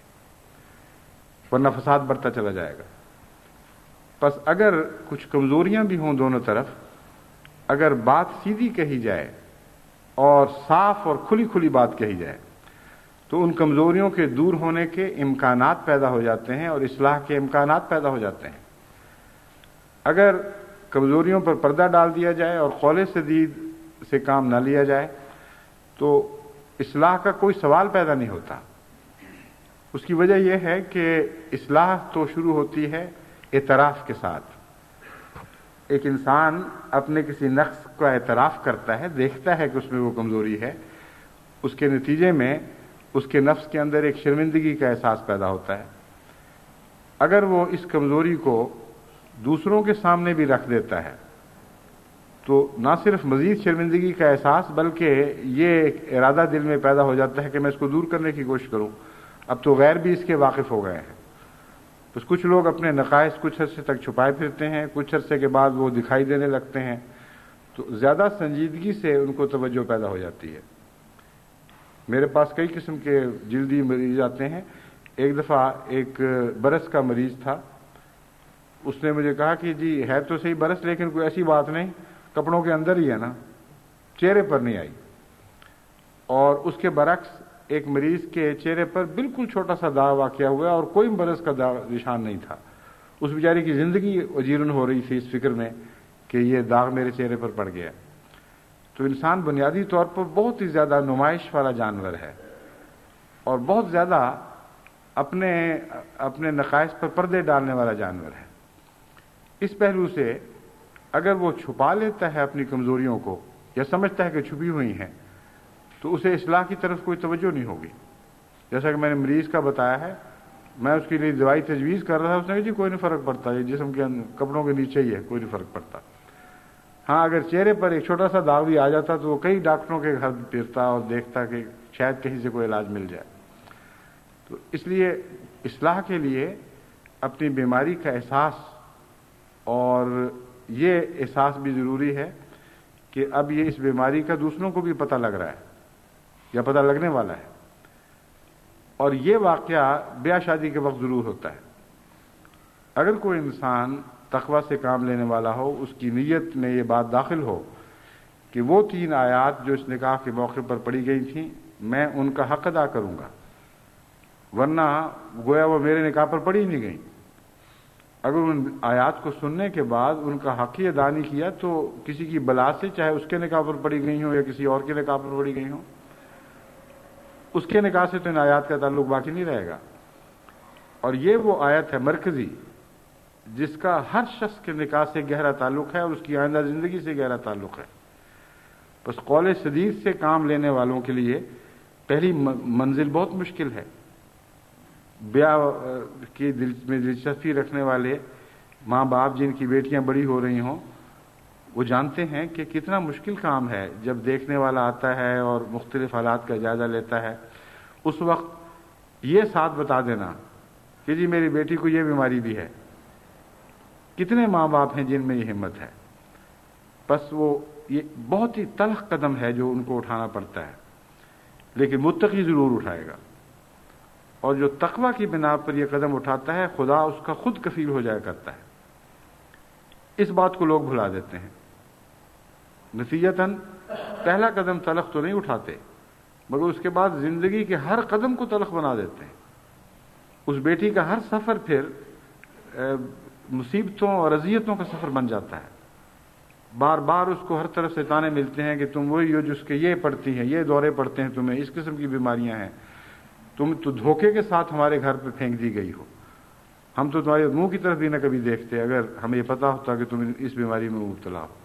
ورنہ فساد بڑھتا چلا جائے گا۔ پس اگر کچھ کمزوریاں بھی ہوں دونوں طرف، اگر بات سیدھی کہی جائے اور صاف اور کھلی کھلی بات کہی جائے تو ان کمزوریوں کے دور ہونے کے امکانات پیدا ہو جاتے ہیں اور اصلاح کے امکانات پیدا ہو جاتے ہیں۔ اگر کمزوریوں پر پردہ ڈال دیا جائے اور قول سدید سے کام نہ لیا جائے تو اصلاح کا کوئی سوال پیدا نہیں ہوتا۔ اس کی وجہ یہ ہے کہ اصلاح تو شروع ہوتی ہے اعتراف کے ساتھ۔ ایک انسان اپنے کسی نقص کا اعتراف کرتا ہے، دیکھتا ہے کہ اس میں وہ کمزوری ہے، اس کے نتیجے میں اس کے نفس کے اندر ایک شرمندگی کا احساس پیدا ہوتا ہے۔ اگر وہ اس کمزوری کو دوسروں کے سامنے بھی رکھ دیتا ہے تو نہ صرف مزید شرمندگی کا احساس بلکہ یہ ایک ارادہ دل میں پیدا ہو جاتا ہے کہ میں اس کو دور کرنے کی کوشش کروں۔ اب تو غیر بھی اس کے واقف ہو گئے ہیں، بس کچھ لوگ اپنے نقائص کچھ عرصے تک چھپائے پھرتے ہیں، کچھ عرصے کے بعد وہ دکھائی دینے لگتے ہیں، تو زیادہ سنجیدگی سے ان کو توجہ پیدا ہو جاتی ہے۔ میرے پاس کئی قسم کے جلدی مریض آتے ہیں۔ ایک دفعہ ایک برس کا مریض تھا، اس نے مجھے کہا کہ جی ہے تو صحیح برس، لیکن کوئی ایسی بات نہیں، کپڑوں کے اندر ہی ہے نا، چہرے پر نہیں آئی۔ اور اس کے برعکس ایک مریض کے چہرے پر بالکل چھوٹا سا داغ واقع ہوا اور کوئی برس کا داغ نشان نہیں تھا، اس بیچاری کی زندگی اجیرن ہو رہی تھی اس فکر میں کہ یہ داغ میرے چہرے پر پڑ گیا. تو انسان بنیادی طور پر بہت ہی زیادہ نمائش والا جانور ہے اور بہت زیادہ اپنے اپنے نقائص پر پردے ڈالنے والا جانور ہے. اس پہلو سے اگر وہ چھپا لیتا ہے اپنی کمزوریوں کو یا سمجھتا ہے کہ چھپی ہوئی ہیں تو اسے اصلاح کی طرف کوئی توجہ نہیں ہوگی. جیسا کہ میں نے مریض کا بتایا ہے، میں اس کے لیے دوائی تجویز کر رہا تھا، اس نے کہا جی کوئی نہیں فرق پڑتا، یہ جسم کے کپڑوں کے نیچے ہی ہے، کوئی نہیں فرق پڑتا. ہاں اگر چہرے پر ایک چھوٹا سا داغ بھی آ جاتا تو وہ کئی ڈاکٹروں کے گھر پھرتا اور دیکھتا کہ شاید کہیں سے کوئی علاج مل جائے. تو اس لیے اصلاح کے لیے اپنی بیماری کا احساس، اور یہ احساس بھی ضروری ہے کہ اب یہ اس بیماری کا دوسروں کو بھی پتہ لگ رہا ہے یا پتہ لگنے والا ہے. اور یہ واقعہ بیاہ شادی کے وقت ضرور ہوتا ہے. اگر کوئی انسان تقوی سے کام لینے والا ہو، اس کی نیت میں یہ بات داخل ہو کہ وہ تین آیات جو اس نکاح کے موقع پر پڑھی گئی تھیں میں ان کا حق ادا کروں گا، ورنہ گویا وہ میرے نکاح پر پڑھی نہیں گئیں. اگر ان آیات کو سننے کے بعد ان کا حق ہی ادا نہیں کیا تو کسی کی بلا سے، چاہے اس کے نکاح پر پڑھی گئی ہوں یا کسی اور کے نکاح پر پڑھی گئی ہوں، اس کے نکاح سے تو ان آیات کا تعلق باقی نہیں رہے گا. اور یہ وہ آیت ہے مرکزی جس کا ہر شخص کے نکاح سے گہرا تعلق ہے اور اس کی آئندہ زندگی سے گہرا تعلق ہے. بس قول سدید سے کام لینے والوں کے لیے پہلی منزل بہت مشکل ہے. بیاہ کی دل میں دلچسپی رکھنے والے ماں باپ جن کی بیٹیاں بڑی ہو رہی ہوں وہ جانتے ہیں کہ کتنا مشکل کام ہے. جب دیکھنے والا آتا ہے اور مختلف حالات کا جائزہ لیتا ہے، اس وقت یہ ساتھ بتا دینا کہ جی میری بیٹی کو یہ بیماری بھی ہے. کتنے ماں باپ ہیں جن میں یہ ہمت ہے؟ بس وہ یہ بہت ہی تلخ قدم ہے جو ان کو اٹھانا پڑتا ہے، لیکن متقی ضرور اٹھائے گا. اور جو تقوی کی بنا پر یہ قدم اٹھاتا ہے خدا اس کا خود کفیل ہو جایا کرتا ہے. اس بات کو لوگ بھلا دیتے ہیں. نتیجتاً پہلا قدم تلخ تو نہیں اٹھاتے مگر اس کے بعد زندگی کے ہر قدم کو تلخ بنا دیتے ہیں. اس بیٹی کا ہر سفر پھر مصیبتوں اور اذیتوں کا سفر بن جاتا ہے. بار بار اس کو ہر طرف سے تانے ملتے ہیں کہ تم وہی ہو جس کے یہ پڑتی ہیں، یہ دورے پڑتے ہیں، تمہیں اس قسم کی بیماریاں ہیں، تم تو دھوکے کے ساتھ ہمارے گھر پہ پھینک دی گئی ہو، ہم تو تمہارے منہ کی طرف بھی نہ کبھی دیکھتے اگر ہمیں یہ پتا ہوتا کہ تم اس بیماری میں مبتلا ہو.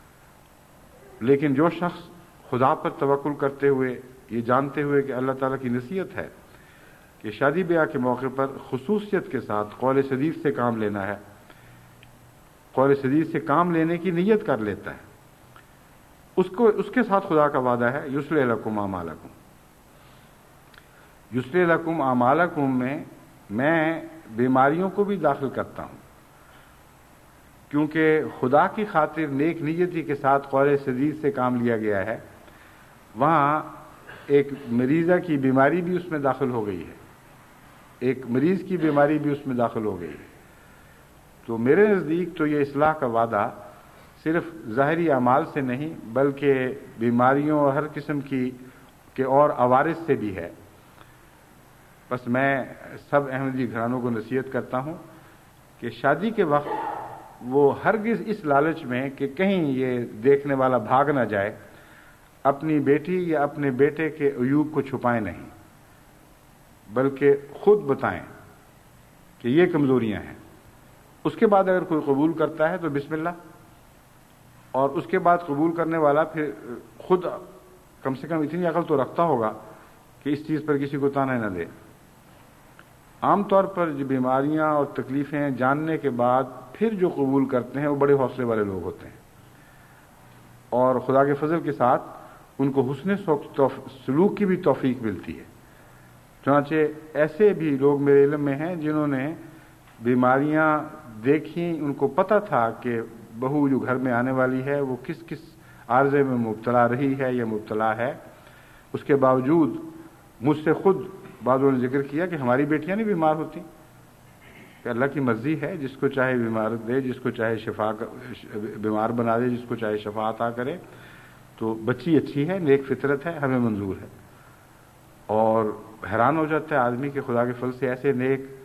لیکن جو شخص خدا پر توکل کرتے ہوئے، یہ جانتے ہوئے کہ اللہ تعالیٰ کی نصیحت ہے کہ شادی بیاہ کے موقع پر خصوصیت کے ساتھ قول سدید سے کام لینا ہے، قول سدید سے کام لینے کی نیت کر لیتا ہے، اس کو اس کے ساتھ خدا کا وعدہ ہے یصلح لکم اعمالکم. یصلح لکم اعمالکم میں میں بیماریوں کو بھی داخل کرتا ہوں، کیونکہ خدا کی خاطر نیک نیتی کے ساتھ قول سدید سے کام لیا گیا ہے. وہاں ایک مریضہ کی بیماری بھی اس میں داخل ہو گئی ہے، ایک مریض کی بیماری بھی اس میں داخل ہو گئی ہے. تو میرے نزدیک تو یہ اصلاح کا وعدہ صرف ظاہری اعمال سے نہیں بلکہ بیماریوں اور ہر قسم کی کے اور عوارض سے بھی ہے. بس میں سب احمدی گھرانوں کو نصیحت کرتا ہوں کہ شادی کے وقت وہ ہرگز اس لالچ میں کہ کہیں یہ دیکھنے والا بھاگ نہ جائے اپنی بیٹی یا اپنے بیٹے کے عیوب کو چھپائیں نہیں، بلکہ خود بتائیں کہ یہ کمزوریاں ہیں. اس کے بعد اگر کوئی قبول کرتا ہے تو بسم اللہ، اور اس کے بعد قبول کرنے والا پھر خود کم سے کم اتنی عقل تو رکھتا ہوگا کہ اس چیز پر کسی کو تانا نہ دے. عام طور پر جو بیماریاں اور تکلیفیں جاننے کے بعد پھر جو قبول کرتے ہیں وہ بڑے حوصلے والے لوگ ہوتے ہیں، اور خدا کے فضل کے ساتھ ان کو حسن سلوک کی بھی توفیق ملتی ہے. چنانچہ ایسے بھی لوگ میرے علم میں ہیں جنہوں نے بیماریاں دیکھیں، ان کو پتہ تھا کہ بہو جو گھر میں آنے والی ہے وہ کس کس عارضے میں مبتلا رہی ہے یا مبتلا ہے، اس کے باوجود مجھ سے خود بعضوں نے ذکر کیا کہ ہماری بیٹیاں نہیں بیمار ہوتی، کہ اللہ کی مرضی ہے، جس کو چاہے بیمار دے، جس کو چاہے شفا بیمار بنا دے، جس کو چاہے شفا عطا کرے. تو بچی اچھی ہے، نیک فطرت ہے، ہمیں منظور ہے. اور حیران ہو جاتا ہے آدمی کہ خدا کے فضل سے ایسے نیک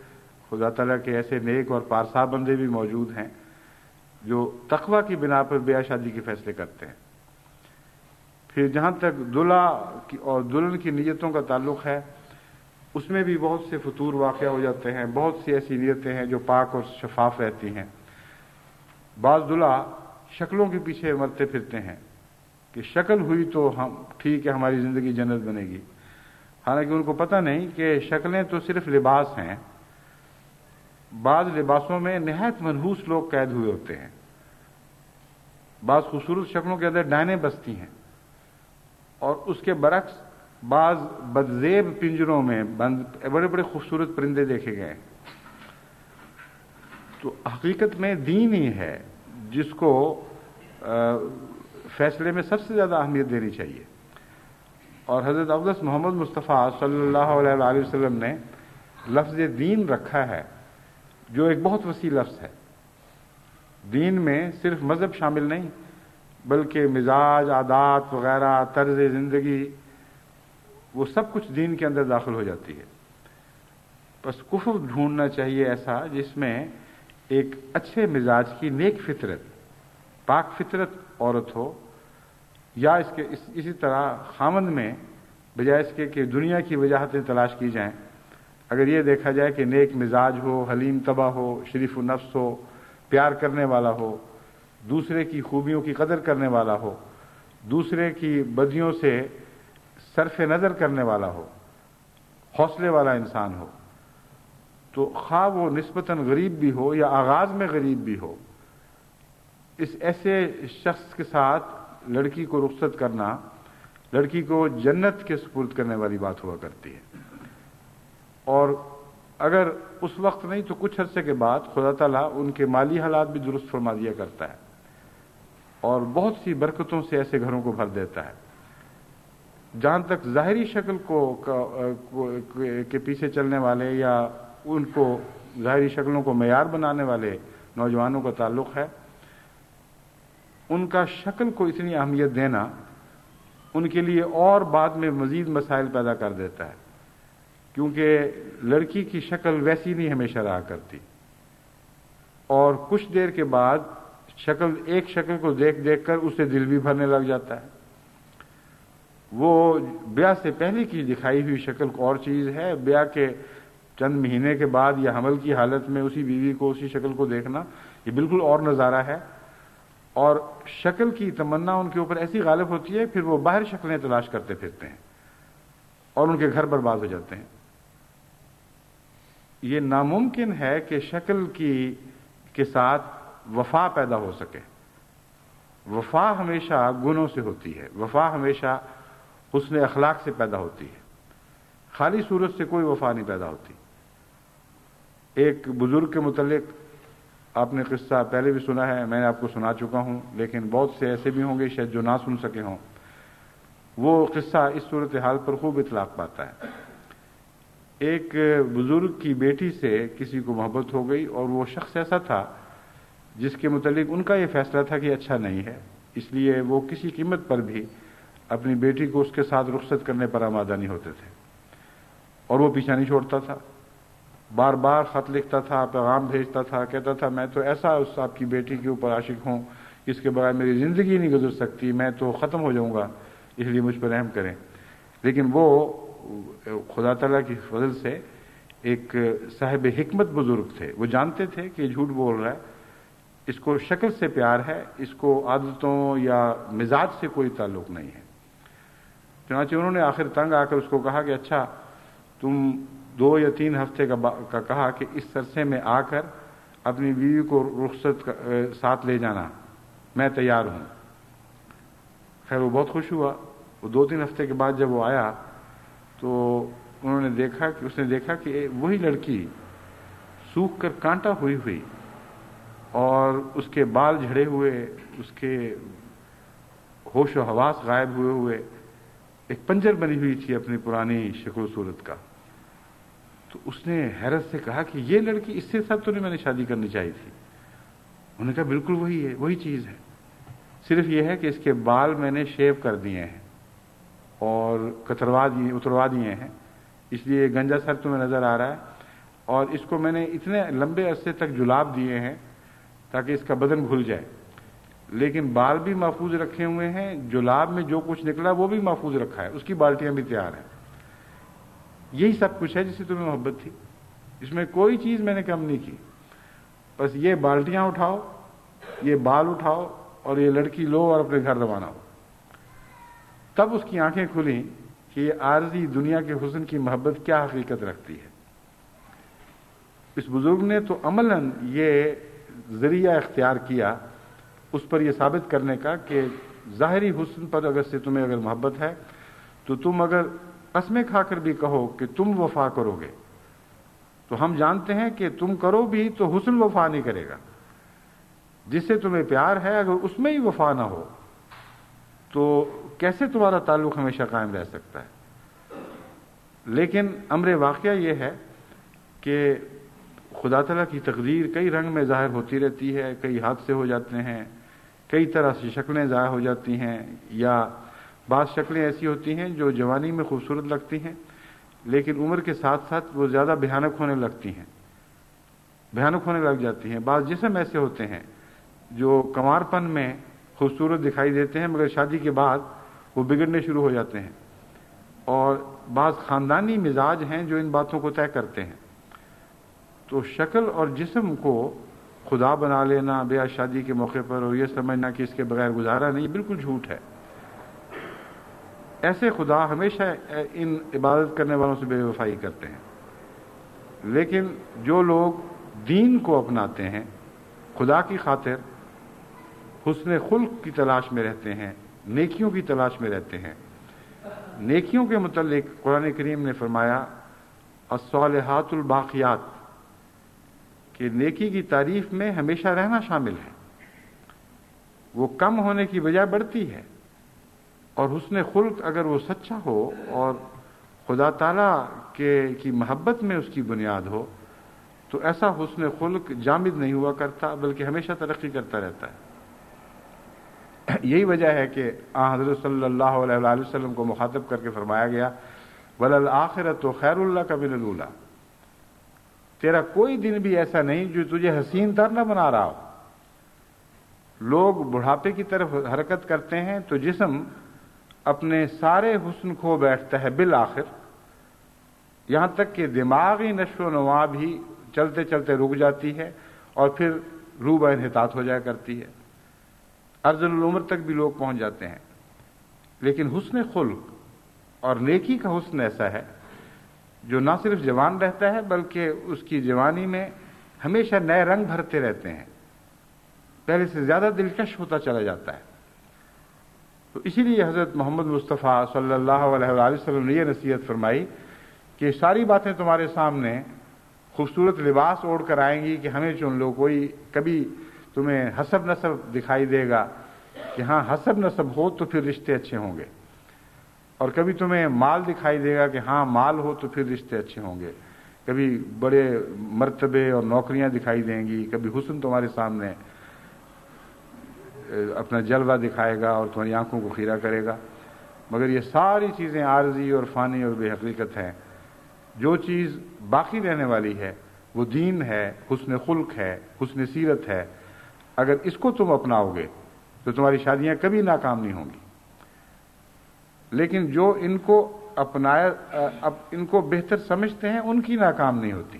خدا تعالیٰ کے ایسے نیک اور پارسا بندے بھی موجود ہیں جو تقوی کی بنا پر بیاہ شادی کے فیصلے کرتے ہیں۔ پھر جہاں تک دلہا اور دلہن کی نیتوں کا تعلق ہے، اس میں بھی بہت سے فطور واقع ہو جاتے ہیں، بہت سی ایسی نیتیں ہیں جو پاک اور شفاف رہتی ہیں۔ بعض دلہا شکلوں کے پیچھے مرتے پھرتے ہیں کہ شکل ہوئی تو ہم ٹھیک ہے، ہماری زندگی جنت بنے گی، حالانکہ ان کو پتہ نہیں کہ شکلیں تو صرف لباس ہیں۔ بعض لباسوں میں نہایت منحوس لوگ قید ہوئے ہوتے ہیں، بعض خوبصورت شکلوں کے اندر ڈائنیں بستی ہیں، اور اس کے برعکس بعض بدزیب پنجروں میں بند بڑے بڑے خوبصورت پرندے دیکھے گئے۔ تو حقیقت میں دین ہی ہے جس کو فیصلے میں سب سے زیادہ اہمیت دینی چاہیے، اور حضرت اقدس محمد مصطفیٰ صلی اللہ علیہ وآلہ وسلم نے لفظ دین رکھا ہے جو ایک بہت وسیع لفظ ہے۔ دین میں صرف مذہب شامل نہیں بلکہ مزاج، عادات وغیرہ، طرز زندگی، وہ سب کچھ دین کے اندر داخل ہو جاتی ہے۔ بس کفر ڈھونڈنا چاہیے ایسا جس میں ایک اچھے مزاج کی نیک فطرت، پاک فطرت عورت ہو، یا اس کے اس اسی طرح خامند میں بجائے اس کے کہ دنیا کی وجاہتیں تلاش کی جائیں، اگر یہ دیکھا جائے کہ نیک مزاج ہو، حلیم طبع ہو، شریف النفس ہو، پیار کرنے والا ہو، دوسرے کی خوبیوں کی قدر کرنے والا ہو، دوسرے کی بدیوں سے صرف نظر کرنے والا ہو، حوصلے والا انسان ہو، تو خواہ وہ نسبتاً غریب بھی ہو یا آغاز میں غریب بھی ہو، اس ایسے شخص کے ساتھ لڑکی کو رخصت کرنا لڑکی کو جنت کے سپرد کرنے والی بات ہوا کرتی ہے۔ اور اگر اس وقت نہیں تو کچھ عرصے کے بعد خدا تعالیٰ ان کے مالی حالات بھی درست فرما دیا کرتا ہے، اور بہت سی برکتوں سے ایسے گھروں کو بھر دیتا ہے۔ جہاں تک ظاہری شکل کو کے پیچھے چلنے والے یا ان کو ظاہری شکلوں کو معیار بنانے والے نوجوانوں کا تعلق ہے، ان کا شکل کو اتنی اہمیت دینا ان کے لیے اور بعد میں مزید مسائل پیدا کر دیتا ہے، کیونکہ لڑکی کی شکل ویسی نہیں ہمیشہ رہا کرتی، اور کچھ دیر کے بعد شکل ایک شکل کو دیکھ دیکھ کر اسے دل بھی بھرنے لگ جاتا ہے۔ وہ بیاہ سے پہلے کی دکھائی ہوئی شکل کو اور چیز ہے، بیاہ کے چند مہینے کے بعد یا حمل کی حالت میں اسی بیوی کو اسی شکل کو دیکھنا یہ بالکل اور نظارہ ہے، اور شکل کی تمنا ان کے اوپر ایسی غالب ہوتی ہے، پھر وہ باہر شکلیں تلاش کرتے پھرتے ہیں اور ان کے گھر برباد ہو جاتے ہیں۔ یہ ناممکن ہے کہ شکل کی کے ساتھ وفا پیدا ہو سکے۔ وفا ہمیشہ گنوں سے ہوتی ہے، وفا ہمیشہ حسن اخلاق سے پیدا ہوتی ہے، خالی صورت سے کوئی وفا نہیں پیدا ہوتی۔ ایک بزرگ کے متعلق آپ نے قصہ پہلے بھی سنا ہے، میں نے آپ کو سنا چکا ہوں، لیکن بہت سے ایسے بھی ہوں گے شاید جو نہ سن سکے ہوں۔ وہ قصہ اس صورتحال پر خوب اطلاق پاتا ہے۔ ایک بزرگ کی بیٹی سے کسی کو محبت ہو گئی، اور وہ شخص ایسا تھا جس کے متعلق ان کا یہ فیصلہ تھا کہ اچھا نہیں ہے، اس لیے وہ کسی قیمت پر بھی اپنی بیٹی کو اس کے ساتھ رخصت کرنے پر آمادہ نہیں ہوتے تھے، اور وہ پیچھا نہیں چھوڑتا تھا، بار بار خط لکھتا تھا، پیغام بھیجتا تھا، کہتا تھا میں تو ایسا اس آپ کی بیٹی کے اوپر عاشق ہوں، اس کے بغیر میری زندگی نہیں گزر سکتی، میں تو ختم ہو جاؤں گا، اس لیے مجھ پر رحم کریں۔ لیکن وہ خدا تعالیٰ کی فضل سے ایک صاحب حکمت بزرگ تھے، وہ جانتے تھے کہ یہ جھوٹ بول رہا ہے، اس کو شکل سے پیار ہے، اس کو عادتوں یا مزاج سے کوئی تعلق نہیں ہے۔ چنانچہ انہوں نے آخر تنگ آ کر اس کو کہا کہ اچھا تم دو یا تین ہفتے کا, کا کہا کہ اس عرصے میں آ کر اپنی بیوی کو رخصت ساتھ لے جانا، میں تیار ہوں۔ خیر وہ بہت خوش ہوا۔ وہ دو تین ہفتے کے بعد جب وہ آیا تو انہوں نے دیکھا کہ اس نے دیکھا کہ وہی لڑکی سوکھ کر کانٹا ہوئی ہوئی اور اس کے بال جھڑے ہوئے، اس کے ہوش و حواس غائب ہوئے ہوئے ایک پنجر بنی ہوئی تھی اپنی پرانی شکل و صورت کا۔ تو اس نے حیرت سے کہا کہ یہ لڑکی، اس سے سب تو نہیں میں نے شادی کرنی چاہیے تھی۔ انہوں نے کہا بالکل وہی ہے، وہی چیز ہے، صرف یہ ہے کہ اس کے بال میں نے شیو کر دیے ہیں اور کتروا دیے اتروا دیے ہیں، اس لیے گنجا سر تمہیں نظر آ رہا ہے، اور اس کو میں نے اتنے لمبے عرصے تک جلاب دیے ہیں تاکہ اس کا بدن گھل جائے، لیکن بال بھی محفوظ رکھے ہوئے ہیں، جلاب میں جو کچھ نکلا وہ بھی محفوظ رکھا ہے، اس کی بالٹیاں بھی تیار ہیں۔ یہی سب کچھ ہے جس سے تمہیں محبت تھی، اس میں کوئی چیز میں نے کم نہیں کی، بس یہ بالٹیاں اٹھاؤ، یہ بال اٹھاؤ اور یہ لڑکی لو اور اپنے گھر روانہ ہو۔ تب اس کی آنکھیں کھلیں کہ یہ عارضی دنیا کے حسن کی محبت کیا حقیقت رکھتی ہے۔ اس بزرگ نے تو عملاً یہ ذریعہ اختیار کیا اس پر یہ ثابت کرنے کا کہ ظاہری حسن پر اگر سے تمہیں اگر محبت ہے تو تم اگر قسمیں کھا کر بھی کہو کہ تم وفا کرو گے تو ہم جانتے ہیں کہ تم کرو بھی تو حسن وفا نہیں کرے گا۔ جس سے تمہیں پیار ہے اگر اس میں ہی وفا نہ ہو تو کیسے تمہارا تعلق ہمیشہ قائم رہ سکتا ہے؟ لیکن امر واقعہ یہ ہے کہ خدا تعالیٰ کی تقدیر کئی رنگ میں ظاہر ہوتی رہتی ہے، کئی حادثے ہو جاتے ہیں، کئی طرح سے شکلیں ظاہر ہو جاتی ہیں، یا بعض شکلیں ایسی ہوتی ہیں جو جوانی میں خوبصورت لگتی ہیں لیکن عمر کے ساتھ ساتھ وہ زیادہ بھیانک ہونے لگتی ہیں بھیانک ہونے لگ جاتی ہیں۔ بعض جسم ایسے ہوتے ہیں جو کنوارپن میں خوبصورت دکھائی دیتے ہیں مگر شادی کے بعد وہ بگڑنے شروع ہو جاتے ہیں، اور بعض خاندانی مزاج ہیں جو ان باتوں کو طے کرتے ہیں۔ تو شکل اور جسم کو خدا بنا لینا بیاہ شادی کے موقع پر اور یہ سمجھنا کہ اس کے بغیر گزارا نہیں، بالکل جھوٹ ہے۔ ایسے خدا ہمیشہ ان عبادت کرنے والوں سے بے وفائی کرتے ہیں، لیکن جو لوگ دین کو اپناتے ہیں، خدا کی خاطر حسن خلق کی تلاش میں رہتے ہیں، نیکیوں کی تلاش میں رہتے ہیں۔ نیکیوں کے متعلق قرآن کریم نے فرمایا الصالحات الباقیات، کہ نیکی کی تعریف میں ہمیشہ رہنا شامل ہے، وہ کم ہونے کی بجائے بڑھتی ہے۔ اور حسن خلق اگر وہ سچا ہو اور خدا تعالیٰ کے کی محبت میں اس کی بنیاد ہو تو ایسا حسن خلق جامد نہیں ہوا کرتا بلکہ ہمیشہ ترقی کرتا رہتا ہے۔ یہی وجہ ہے کہ آن حضرت صلی اللہ علیہ وآلہ وسلم کو مخاطب کر کے فرمایا گیا وَلَلْآخِرَةُ خَيْرٌ لَكَ مِنَ الْأُولَىٰ، تیرا کوئی دن بھی ایسا نہیں جو تجھے حسین تر نہ بنا رہا ہو۔ لوگ بڑھاپے کی طرف حرکت کرتے ہیں تو جسم اپنے سارے حسن کھو بیٹھتا ہے بالآخر، یہاں تک کہ دماغی نشو و نما بھی چلتے چلتے رک جاتی ہے اور پھر روح بہ انحطاط ہو جایا کرتی ہے، ارذل العمر تک بھی لوگ پہنچ جاتے ہیں۔ لیکن حسن خلق اور نیکی کا حسن ایسا ہے جو نہ صرف جوان رہتا ہے بلکہ اس کی جوانی میں ہمیشہ نئے رنگ بھرتے رہتے ہیں، پہلے سے زیادہ دلکش ہوتا چلا جاتا ہے۔ تو اسی لیے حضرت محمد مصطفیٰ صلی اللہ علیہ وآلہ وسلم نے یہ نصیحت فرمائی کہ ساری باتیں تمہارے سامنے خوبصورت لباس اوڑھ کر آئیں گی کہ ہمیں چن لو، کوئی کبھی تمہیں حسب نسب دکھائی دے گا کہ ہاں حسب نسب ہو تو پھر رشتے اچھے ہوں گے، اور کبھی تمہیں مال دکھائی دے گا کہ ہاں مال ہو تو پھر رشتے اچھے ہوں گے، کبھی بڑے مرتبے اور نوکریاں دکھائی دیں گی، کبھی حسن تمہارے سامنے اپنا جلوہ دکھائے گا اور تمہاری آنکھوں کو خیرہ کرے گا، مگر یہ ساری چیزیں عارضی اور فانی اور بے حقیقت ہیں۔ جو چیز باقی رہنے والی ہے وہ دین ہے، حسن خلق ہے، حسن سیرت ہے۔ اگر اس کو تم اپناؤ گے تو تمہاری شادیاں کبھی ناکام نہیں ہوں گی، لیکن جو ان کو اپنایا اب ان کو بہتر سمجھتے ہیں ان کی ناکام نہیں ہوتی۔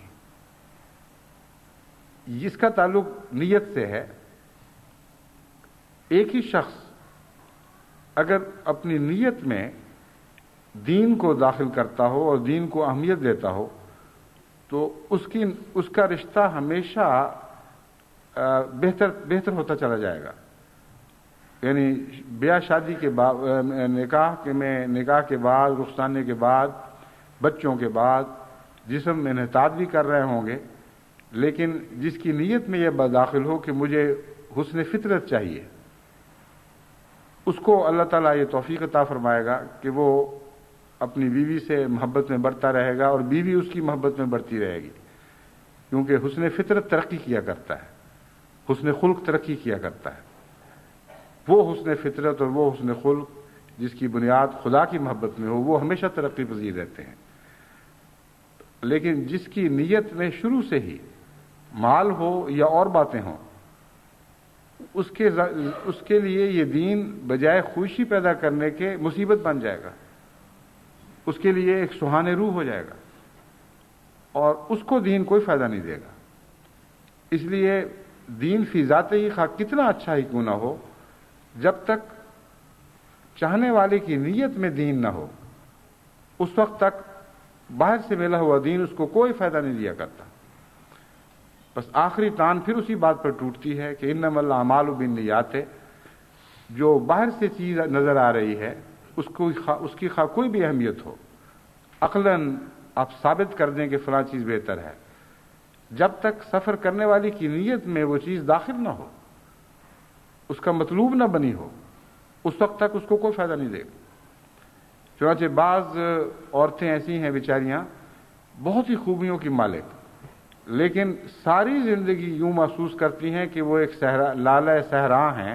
اس کا تعلق نیت سے ہے۔ ایک ہی شخص اگر اپنی نیت میں دین کو داخل کرتا ہو اور دین کو اہمیت دیتا ہو تو اس کی اس کا رشتہ ہمیشہ بہتر بہتر ہوتا چلا جائے گا۔ یعنی بیاہ شادی کے بعد نکاح کے میں نکاح کے بعد رخصتانے کے بعد بچوں کے بعد جسم میں انحطاط بھی کر رہے ہوں گے، لیکن جس کی نیت میں یہ داخل ہو کہ مجھے حسن فطرت چاہیے، اس کو اللہ تعالیٰ یہ توفیق عطا فرمائے گا کہ وہ اپنی بیوی سے محبت میں بڑھتا رہے گا اور بیوی اس کی محبت میں بڑھتی رہے گی، کیونکہ حسن فطرت ترقی کیا کرتا ہے، حسن خلق ترقی کیا کرتا ہے۔ وہ حسن فطرت اور وہ حسن خلق جس کی بنیاد خدا کی محبت میں ہو وہ ہمیشہ ترقی پذیر رہتے ہیں۔ لیکن جس کی نیت میں شروع سے ہی مال ہو یا اور باتیں ہوں، اس کے اس کے لیے یہ دین بجائے خوشی پیدا کرنے کے مصیبت بن جائے گا، اس کے لیے ایک سہانے روح ہو جائے گا، اور اس کو دین کوئی فائدہ نہیں دے گا۔ اس لیے دین فی ذات ہی خواہ کتنا اچھا ہی کیوں نہ ہو، جب تک چاہنے والے کی نیت میں دین نہ ہو، اس وقت تک باہر سے ملا ہوا دین اس کو کوئی فائدہ نہیں دیا کرتا۔ بس آخری تان پھر اسی بات پر ٹوٹتی ہے کہ انما الاعمال بالنیات ہے، جو باہر سے چیز نظر آ رہی ہے اس کو اس کی خواہ کوئی بھی اہمیت ہو، عقلاً آپ ثابت کر دیں کہ فلاں چیز بہتر ہے، جب تک سفر کرنے والی کی نیت میں وہ چیز داخل نہ ہو، اس کا مطلوب نہ بنی ہو، اس وقت تک اس کو کوئی فائدہ نہیں دے گا۔ چنانچہ بعض عورتیں ایسی ہیں بیچاریاں بہت ہی خوبیوں کی مالک، لیکن ساری زندگی یوں محسوس کرتی ہیں کہ وہ ایک صحرا لالہ صحرا ہیں،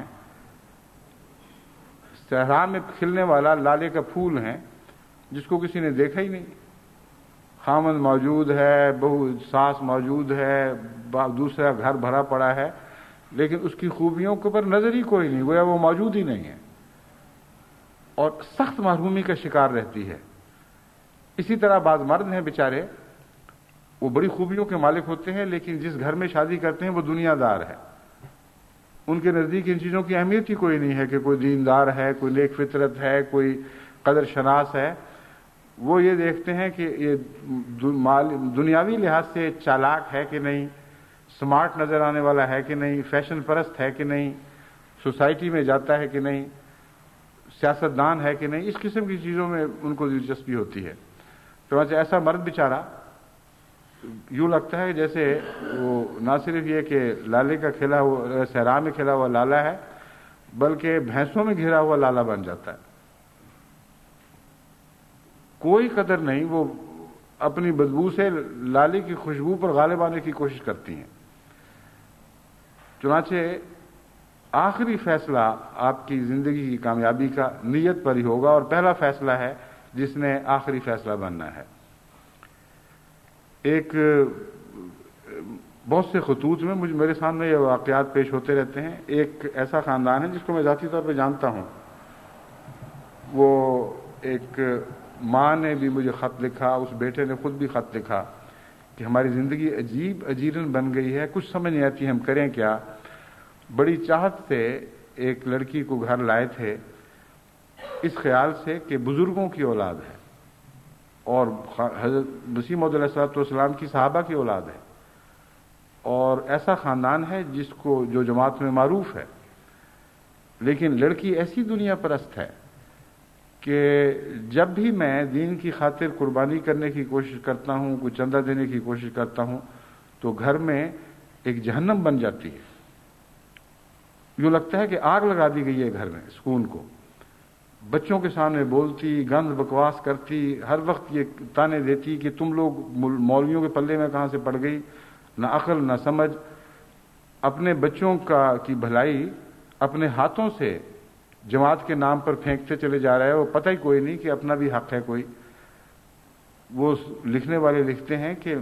صحرا میں کھلنے والا لالے کا پھول ہیں جس کو کسی نے دیکھا ہی نہیں۔ خامند موجود ہے، بہو ساس موجود ہے، دوسرا گھر بھرا پڑا ہے، لیکن اس کی خوبیوں کے اوپر نظر ہی کوئی نہیں، گویا وہ موجود ہی نہیں ہے، اور سخت محرومی کا شکار رہتی ہے۔ اسی طرح بعض مرد ہیں بیچارے، وہ بڑی خوبیوں کے مالک ہوتے ہیں، لیکن جس گھر میں شادی کرتے ہیں وہ دنیا دار ہے، ان کے نزدیک ان چیزوں کی اہمیت ہی کوئی نہیں ہے کہ کوئی دیندار ہے، کوئی نیک فطرت ہے، کوئی قدر شناس ہے۔ وہ یہ دیکھتے ہیں کہ یہ دنیاوی لحاظ سے چالاک ہے کہ نہیں، سمارٹ نظر آنے والا ہے کہ نہیں، فیشن پرست ہے کہ نہیں، سوسائٹی میں جاتا ہے کہ نہیں، سیاست دان ہے کہ نہیں، اس قسم کی چیزوں میں ان کو دلچسپی ہوتی ہے۔ چنانچہ ایسا مرد بیچارہ یوں لگتا ہے جیسے وہ نہ صرف یہ کہ لالے کا کھلا ہوا صحرا میں کھلا ہوا لالا ہے، بلکہ بھینسوں میں گھرا ہوا لالا بن جاتا ہے۔ کوئی قدر نہیں، وہ اپنی بدبو سے لالے کی خوشبو پر غالب آنے کی کوشش کرتی ہیں۔ چنانچہ آخری فیصلہ آپ کی زندگی کی کامیابی کا نیت پر ہی ہوگا، اور پہلا فیصلہ ہے جس نے آخری فیصلہ بننا ہے۔ ایک بہت سے خطوط میں مجھے میرے سامنے یہ واقعات پیش ہوتے رہتے ہیں۔ ایک ایسا خاندان ہے جس کو میں ذاتی طور پہ جانتا ہوں، وہ ایک ماں نے بھی مجھے خط لکھا، اس بیٹے نے خود بھی خط لکھا کہ ہماری زندگی عجیب اجیرن بن گئی ہے، کچھ سمجھ نہیں آتی ہم کریں کیا۔ بڑی چاہت سے ایک لڑکی کو گھر لائے تھے، اس خیال سے کہ بزرگوں کی اولاد ہے اور حضرت مسیح موعود علیہ الصلوۃ والسلام کی صحابہ کی اولاد ہے، اور ایسا خاندان ہے جس کو جو جماعت میں معروف ہے، لیکن لڑکی ایسی دنیا پرست ہے کہ جب بھی میں دین کی خاطر قربانی کرنے کی کوشش کرتا ہوں، کوئی چندہ دینے کی کوشش کرتا ہوں، تو گھر میں ایک جہنم بن جاتی ہے۔ یوں لگتا ہے کہ آگ لگا دی گئی ہے گھر میں، سکون کو۔ بچوں کے سامنے بولتی، گند بکواس کرتی، ہر وقت یہ تانے دیتی کہ تم لوگ مولویوں کے پلے میں کہاں سے پڑ گئی، نہ عقل نہ سمجھ۔ اپنے بچوں کا کی بھلائی اپنے ہاتھوں سے جماعت کے نام پر پھینکتے چلے جا رہے ہیں، وہ پتہ ہی کوئی نہیں کہ اپنا بھی حق ہے کوئی۔ وہ لکھنے والے لکھتے ہیں کہ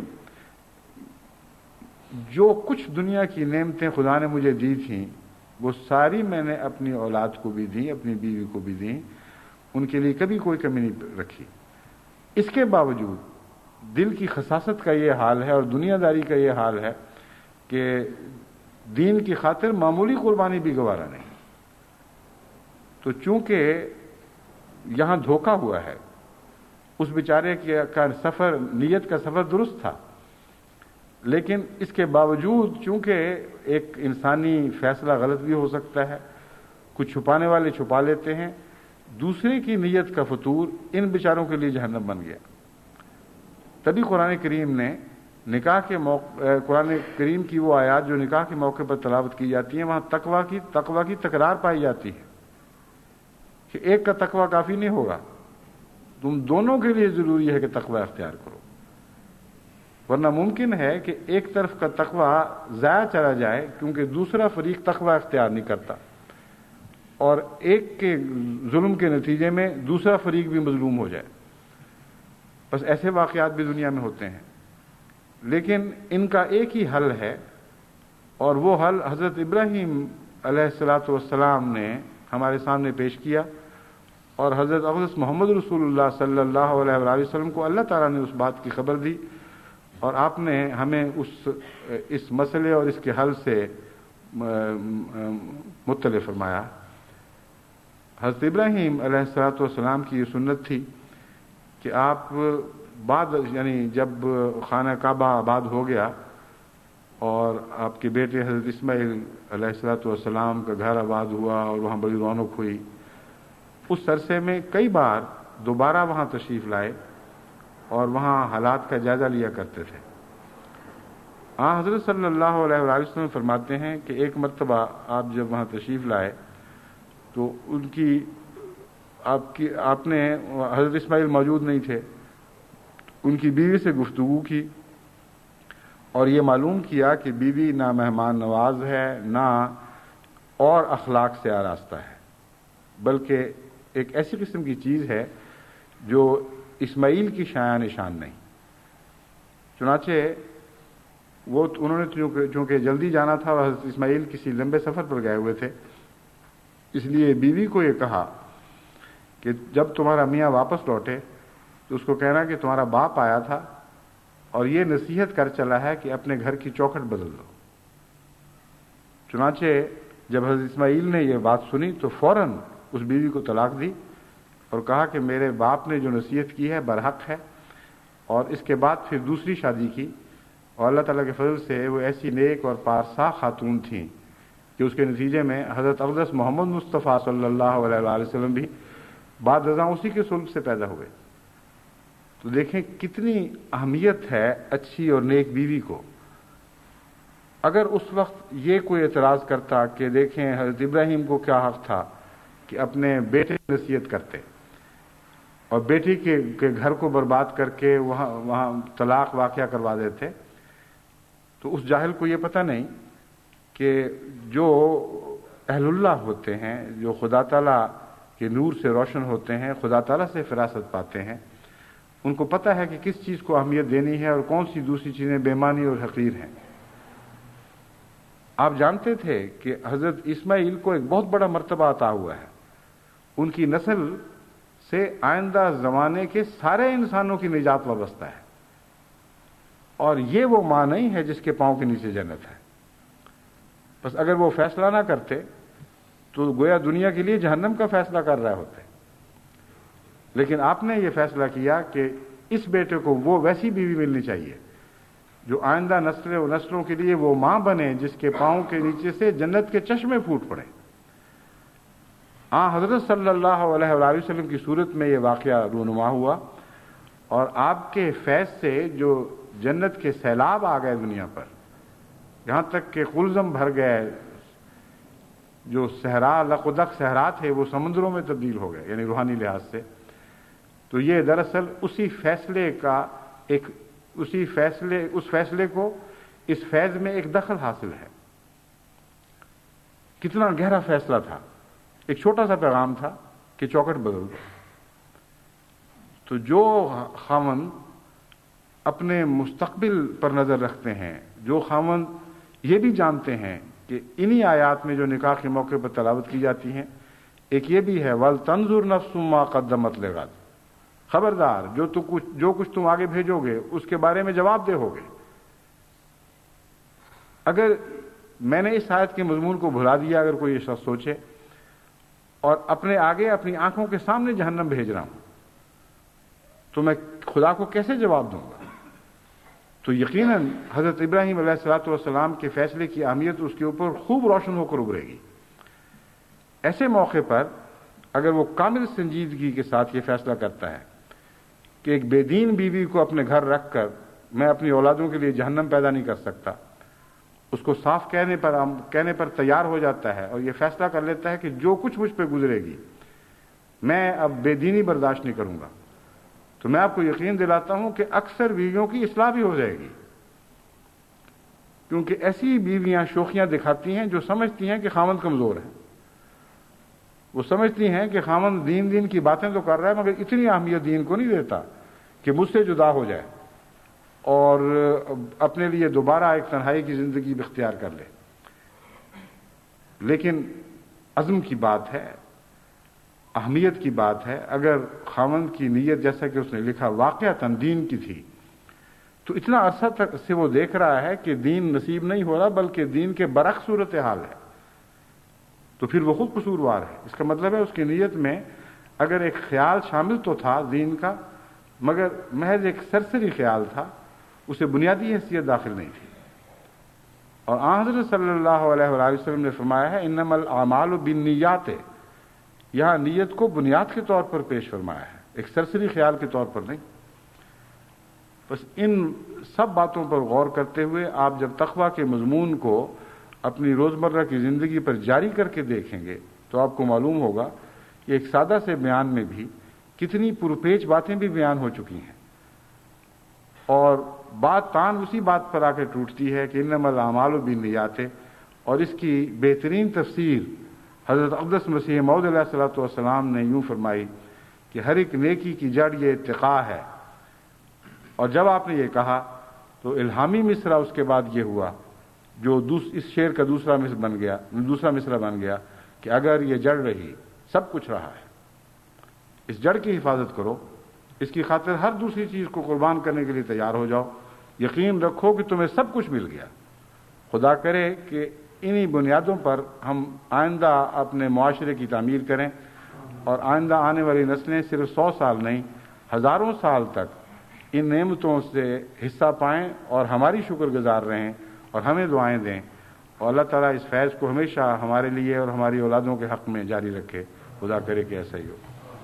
جو کچھ دنیا کی نعمتیں خدا نے مجھے دی تھیں وہ ساری میں نے اپنی اولاد کو بھی دی، اپنی بیوی کو بھی دی، ان کے لیے کبھی کوئی کمی نہیں رکھی۔ اس کے باوجود دل کی خساست کا یہ حال ہے اور دنیا داری کا یہ حال ہے کہ دین کی خاطر معمولی قربانی بھی گوارا نہیں۔ تو چونکہ یہاں دھوکہ ہوا ہے، اس بیچارے کا سفر، نیت کا سفر درست تھا، لیکن اس کے باوجود چونکہ ایک انسانی فیصلہ غلط بھی ہو سکتا ہے، کچھ چھپانے والے چھپا لیتے ہیں، دوسرے کی نیت کا فطور ان بیچاروں کے لیے جہنم بن گیا۔ تبھی قرآن کریم نے نکاح کے موقع قرآن کریم کی وہ آیات جو نکاح کے موقع پر تلاوت کی جاتی ہیں، وہاں تقویٰ کی تقویٰ کی تکرار پائی جاتی ہے کہ ایک کا تقویٰ کافی نہیں ہوگا، تم دونوں کے لیے ضروری ہے کہ تقویٰ اختیار کرو، ورنہ ممکن ہے کہ ایک طرف کا تقویٰ ضائع چلا جائے کیونکہ دوسرا فریق تقویٰ اختیار نہیں کرتا، اور ایک کے ظلم کے نتیجے میں دوسرا فریق بھی مظلوم ہو جائے۔ بس ایسے واقعات بھی دنیا میں ہوتے ہیں۔ لیکن ان کا ایک ہی حل ہے، اور وہ حل حضرت ابراہیم علیہ الصلاۃ والسلام نے ہمارے سامنے پیش کیا، اور حضرت اقدس محمد رسول اللہ صلی اللہ علیہ وآلہ وسلم کو اللہ تعالیٰ نے اس بات کی خبر دی، اور آپ نے ہمیں اس اس مسئلے اور اس کے حل سے مطلع فرمایا۔ حضرت ابراہیم علیہ الصلاۃ والسلام کی یہ سنت تھی کہ آپ بعد یعنی جب خانہ کعبہ آباد ہو گیا اور آپ کے بیٹے حضرت اسماعیل علیہ الصلاۃ والسلام کا گھر آباد ہوا اور وہاں بڑی رونق ہوئی، اس عرصے میں کئی بار دوبارہ وہاں تشریف لائے اور وہاں حالات کا جائزہ لیا کرتے تھے۔ آن حضرت صلی اللہ علیہ وآلہ وسلم فرماتے ہیں کہ ایک مرتبہ آپ جب وہاں تشریف لائے تو ان کی آپ کی آپ نے حضرت اسماعیل موجود نہیں تھے، ان کی بیوی سے گفتگو کی اور یہ معلوم کیا کہ بیوی نہ مہمان نواز ہے نہ اور اخلاق سے آراستہ ہے، بلکہ ایک ایسی قسم کی چیز ہے جو اسماعیل کی شایع نشان نہیں۔ چنانچہ وہ انہوں نے چونکہ جلدی جانا تھا اور حضرت اسماعیل کسی لمبے سفر پر گئے ہوئے تھے، اس لیے بیوی کو یہ کہا کہ جب تمہارا میاں واپس لوٹے تو اس کو کہنا کہ تمہارا باپ آیا تھا اور یہ نصیحت کر چلا ہے کہ اپنے گھر کی چوکھٹ بدل دو۔ چنانچہ جب حضرت اسماعیل نے یہ بات سنی تو فوراً اس بیوی کو طلاق دی اور کہا کہ میرے باپ نے جو نصیحت کی ہے برحق ہے، اور اس کے بعد پھر دوسری شادی کی، اور اللہ تعالیٰ کے فضل سے وہ ایسی نیک اور پارسا خاتون تھیں کہ اس کے نتیجے میں حضرت اقدس محمد مصطفیٰ صلی اللہ علیہ وآلہ وسلم بھی بعد ازاں اسی کے صلب سے پیدا ہوئے۔ تو دیکھیں کتنی اہمیت ہے اچھی اور نیک بیوی کو۔ اگر اس وقت یہ کوئی اعتراض کرتا کہ دیکھیں حضرت ابراہیم کو کیا حق تھا کہ اپنے بیٹے کی نصیحت کرتے اور بیٹی کے گھر کو برباد کر کے وہاں وہاں طلاق واقعہ کروا دیتے، تو اس جاہل کو یہ پتہ نہیں کہ جو اہل اللہ ہوتے ہیں، جو خدا تعالیٰ کے نور سے روشن ہوتے ہیں، خدا تعالیٰ سے فراست پاتے ہیں، ان کو پتہ ہے کہ کس چیز کو اہمیت دینی ہے اور کون سی دوسری چیزیں بےمانی اور حقیر ہیں۔ آپ جانتے تھے کہ حضرت اسماعیل کو ایک بہت بڑا مرتبہ عطا ہوا ہے، ان کی نسل سے آئندہ زمانے کے سارے انسانوں کی نجات وابستہ ہے، اور یہ وہ ماں نہیں ہے جس کے پاؤں کے نیچے جنت ہے۔ بس اگر وہ فیصلہ نہ کرتے تو گویا دنیا کے لیے جہنم کا فیصلہ کر رہے ہوتے، لیکن آپ نے یہ فیصلہ کیا کہ اس بیٹے کو وہ ویسی بیوی ملنی چاہیے جو آئندہ نسلیں و نسلوں کے لیے وہ ماں بنے جس کے پاؤں کے نیچے سے جنت کے چشمے پھوٹ پڑے۔ ہاں حضرت صلی اللہ علیہ وآلہ وسلم کی صورت میں یہ واقعہ رونما ہوا، اور آپ کے فیض سے جو جنت کے سیلاب آ گئے دنیا پر، یہاں تک کہ قلزم بھر گئے، جو صحرا لقدق صحرا تھے وہ سمندروں میں تبدیل ہو گئے، یعنی روحانی لحاظ سے۔ تو یہ دراصل اسی فیصلے کا ایک اسی فیصلے اس فیصلے کو اس فیض میں ایک دخل حاصل ہے۔ کتنا گہرا فیصلہ تھا، ایک چھوٹا سا پیغام تھا کہ چوکٹ بدل دو۔ تو جو خاوند اپنے مستقبل پر نظر رکھتے ہیں، جو خاوند یہ بھی جانتے ہیں کہ انہی آیات میں جو نکاح کے موقع پر تلاوت کی جاتی ہیں، ایک یہ بھی ہے وَلْتَنْظُرْ نَفْسٌ مَا قَدَّمَتْ لِغَدٍ، خبردار جو تو کچھ جو کچھ تم آگے بھیجو گے اس کے بارے میں جواب دہ ہوگے۔ اگر میں نے اس آیت کے مضمون کو بھلا دیا، اگر کوئی یہ شخص سوچے، اور اپنے آگے اپنی آنکھوں کے سامنے جہنم بھیج رہا ہوں، تو میں خدا کو کیسے جواب دوں گا؟ تو یقیناً حضرت ابراہیم علیہ الصلوۃ والسلام کے فیصلے کی اہمیت اس کے اوپر خوب روشن ہو کر ابھرے گی۔ ایسے موقع پر اگر وہ کامل سنجیدگی کے ساتھ یہ فیصلہ کرتا ہے کہ ایک بے دین بیوی کو اپنے گھر رکھ کر میں اپنی اولادوں کے لیے جہنم پیدا نہیں کر سکتا، اس کو صاف کہنے پر کہنے پر تیار ہو جاتا ہے اور یہ فیصلہ کر لیتا ہے کہ جو کچھ مجھ پہ گزرے گی میں اب بے دینی برداشت نہیں کروں گا، تو میں آپ کو یقین دلاتا ہوں کہ اکثر بیویوں کی اصلاح بھی ہو جائے گی، کیونکہ ایسی بیویاں شوخیاں دکھاتی ہیں جو سمجھتی ہیں کہ خاوند کمزور ہے، وہ سمجھتی ہیں کہ خاوند دین دین کی باتیں تو کر رہا ہے مگر اتنی اہمیت دین کو نہیں دیتا کہ مجھ سے جدا ہو جائے، اور اپنے لیے دوبارہ ایک تنہائی کی زندگی اختیار کر لے. لیکن عزم کی بات ہے، اہمیت کی بات ہے. اگر خاوند کی نیت جیسا کہ اس نے لکھا واقعتاً دین کی تھی، تو اتنا عرصہ تک سے وہ دیکھ رہا ہے کہ دین نصیب نہیں ہو رہا بلکہ دین کے برعکس صورتحال ہے، تو پھر وہ خود قصوروار ہے. اس کا مطلب ہے اس کی نیت میں اگر ایک خیال شامل تو تھا دین کا، مگر محض ایک سرسری خیال تھا، اسے بنیادی حیثیت داخل نہیں تھی. اور آن حضرت صلی اللہ علیہ وآلہ وسلم نے فرمایا ہے انما الاعمال بالنیات، یہاں نیت کو بنیاد کے طور پر پیش فرمایا ہے، ایک سرسری خیال کے طور پر نہیں. بس ان سب باتوں پر غور کرتے ہوئے آپ جب تقویٰ کے مضمون کو اپنی روزمرہ کی زندگی پر جاری کر کے دیکھیں گے تو آپ کو معلوم ہوگا کہ ایک سادہ سے بیان میں بھی کتنی پرپیچ باتیں بھی بیان ہو چکی ہیں. اور بات تان اسی بات پر آ کے ٹوٹتی ہے کہ انما الاعمال بالنیات، اور اس کی بہترین تفسیر حضرت اقدس مسیح موعود علیہ الصلوۃ والسلام نے یوں فرمائی کہ ہر ایک نیکی کی جڑ یہ اتقاء ہے. اور جب آپ نے یہ کہا تو الہامی مصرع اس کے بعد یہ ہوا جو دوس اس شعر کا دوسرا مصرع بن گیا دوسرا مصرع بن گیا کہ اگر یہ جڑ رہی سب کچھ رہا ہے. اس جڑ کی حفاظت کرو، اس کی خاطر ہر دوسری چیز کو قربان کرنے کے لیے تیار ہو جاؤ. یقین رکھو کہ تمہیں سب کچھ مل گیا. خدا کرے کہ انہی بنیادوں پر ہم آئندہ اپنے معاشرے کی تعمیر کریں اور آئندہ آنے والی نسلیں صرف سو سال نہیں ہزاروں سال تک ان نعمتوں سے حصہ پائیں اور ہماری شکر گزار رہیں اور ہمیں دعائیں دیں. اور اللہ تعالیٰ اس فیض کو ہمیشہ ہمارے لیے اور ہماری اولادوں کے حق میں جاری رکھے. خدا کرے کہ ایسا ہی ہو.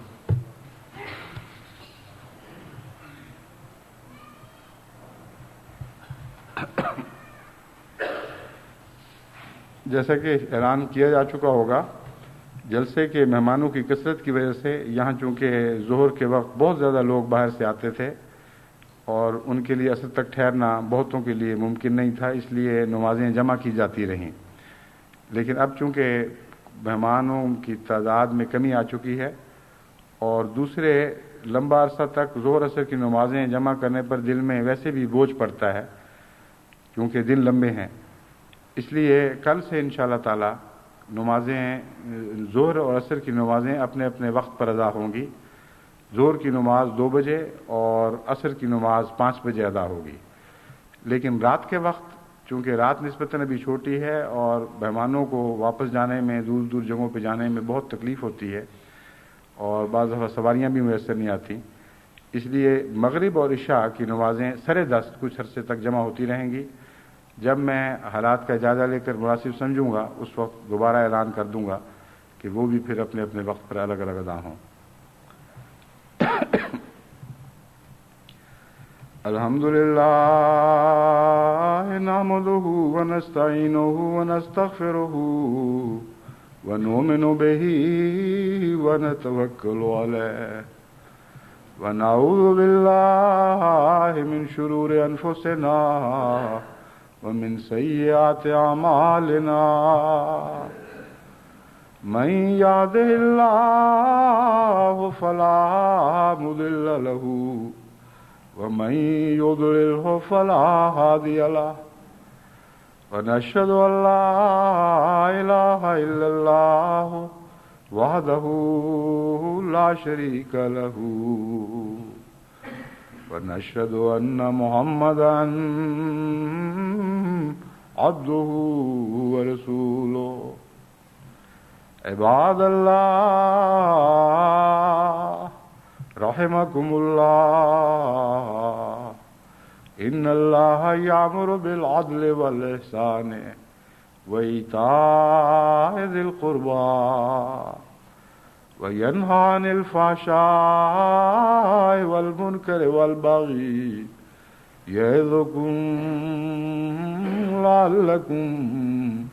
جیسا کہ اعلان کیا جا چکا ہوگا، جلسے کے مہمانوں کی کثرت کی وجہ سے یہاں چونکہ ظہر کے وقت بہت زیادہ لوگ باہر سے آتے تھے اور ان کے لیے عصر تک ٹھہرنا بہتوں کے لیے ممکن نہیں تھا، اس لیے نمازیں جمع کی جاتی رہیں. لیکن اب چونکہ مہمانوں کی تعداد میں کمی آ چکی ہے اور دوسرے لمبا عرصہ تک ظہر عصر کی نمازیں جمع کرنے پر دل میں ویسے بھی بوجھ پڑتا ہے کیونکہ دن لمبے ہیں، اس لیے کل سے انشاءاللہ تعالی نمازیں ظہر اور عصر کی نمازیں اپنے اپنے وقت پر ادا ہوں گی. ظہر کی نماز دو بجے اور عصر کی نماز پانچ بجے ادا ہوگی. لیکن رات کے وقت چونکہ رات نسبتاً ابھی چھوٹی ہے اور مہمانوں کو واپس جانے میں دور دور جگہوں پہ جانے میں بہت تکلیف ہوتی ہے اور بعض دفعہ سواریاں بھی میسر نہیں آتی، اس لیے مغرب اور عشاء کی نمازیں سرے دست کچھ عرصے تک جمع ہوتی رہیں گی. جب میں حالات کا جائزہ لے کر مناسب سمجھوں گا اس وقت دوبارہ اعلان کر دوں گا کہ وہ بھی پھر اپنے اپنے وقت پر الگ الگ ادا ہوں. الحمدللہ نحمدہ ونستعینہ ونستغفرہ ونؤمن بہ ونتوکل علیہ ونعوذ باللہ من شرور انفسنا ومن سیئات اعمالنا من یهدہ اللہ فلا مضل له ومن يضلله فلا هادي له ونشهد أن لا إله إلا الله وحده لا شريك له ونشهد أن محمدا عبده ورسوله. عباد الله رحمكم الله إن الله يأمر بالعدل والإحسان وإيتاء ذي القربى وينهى عن الفحشاء والمنكر والبغي يعظكم لعلكم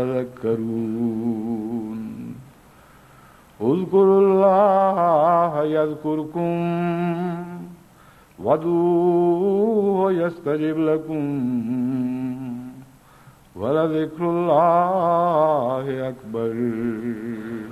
تذكرون. اذكروا الله يذكركم وادعوه يستجب لكم ولذكر الله أكبر.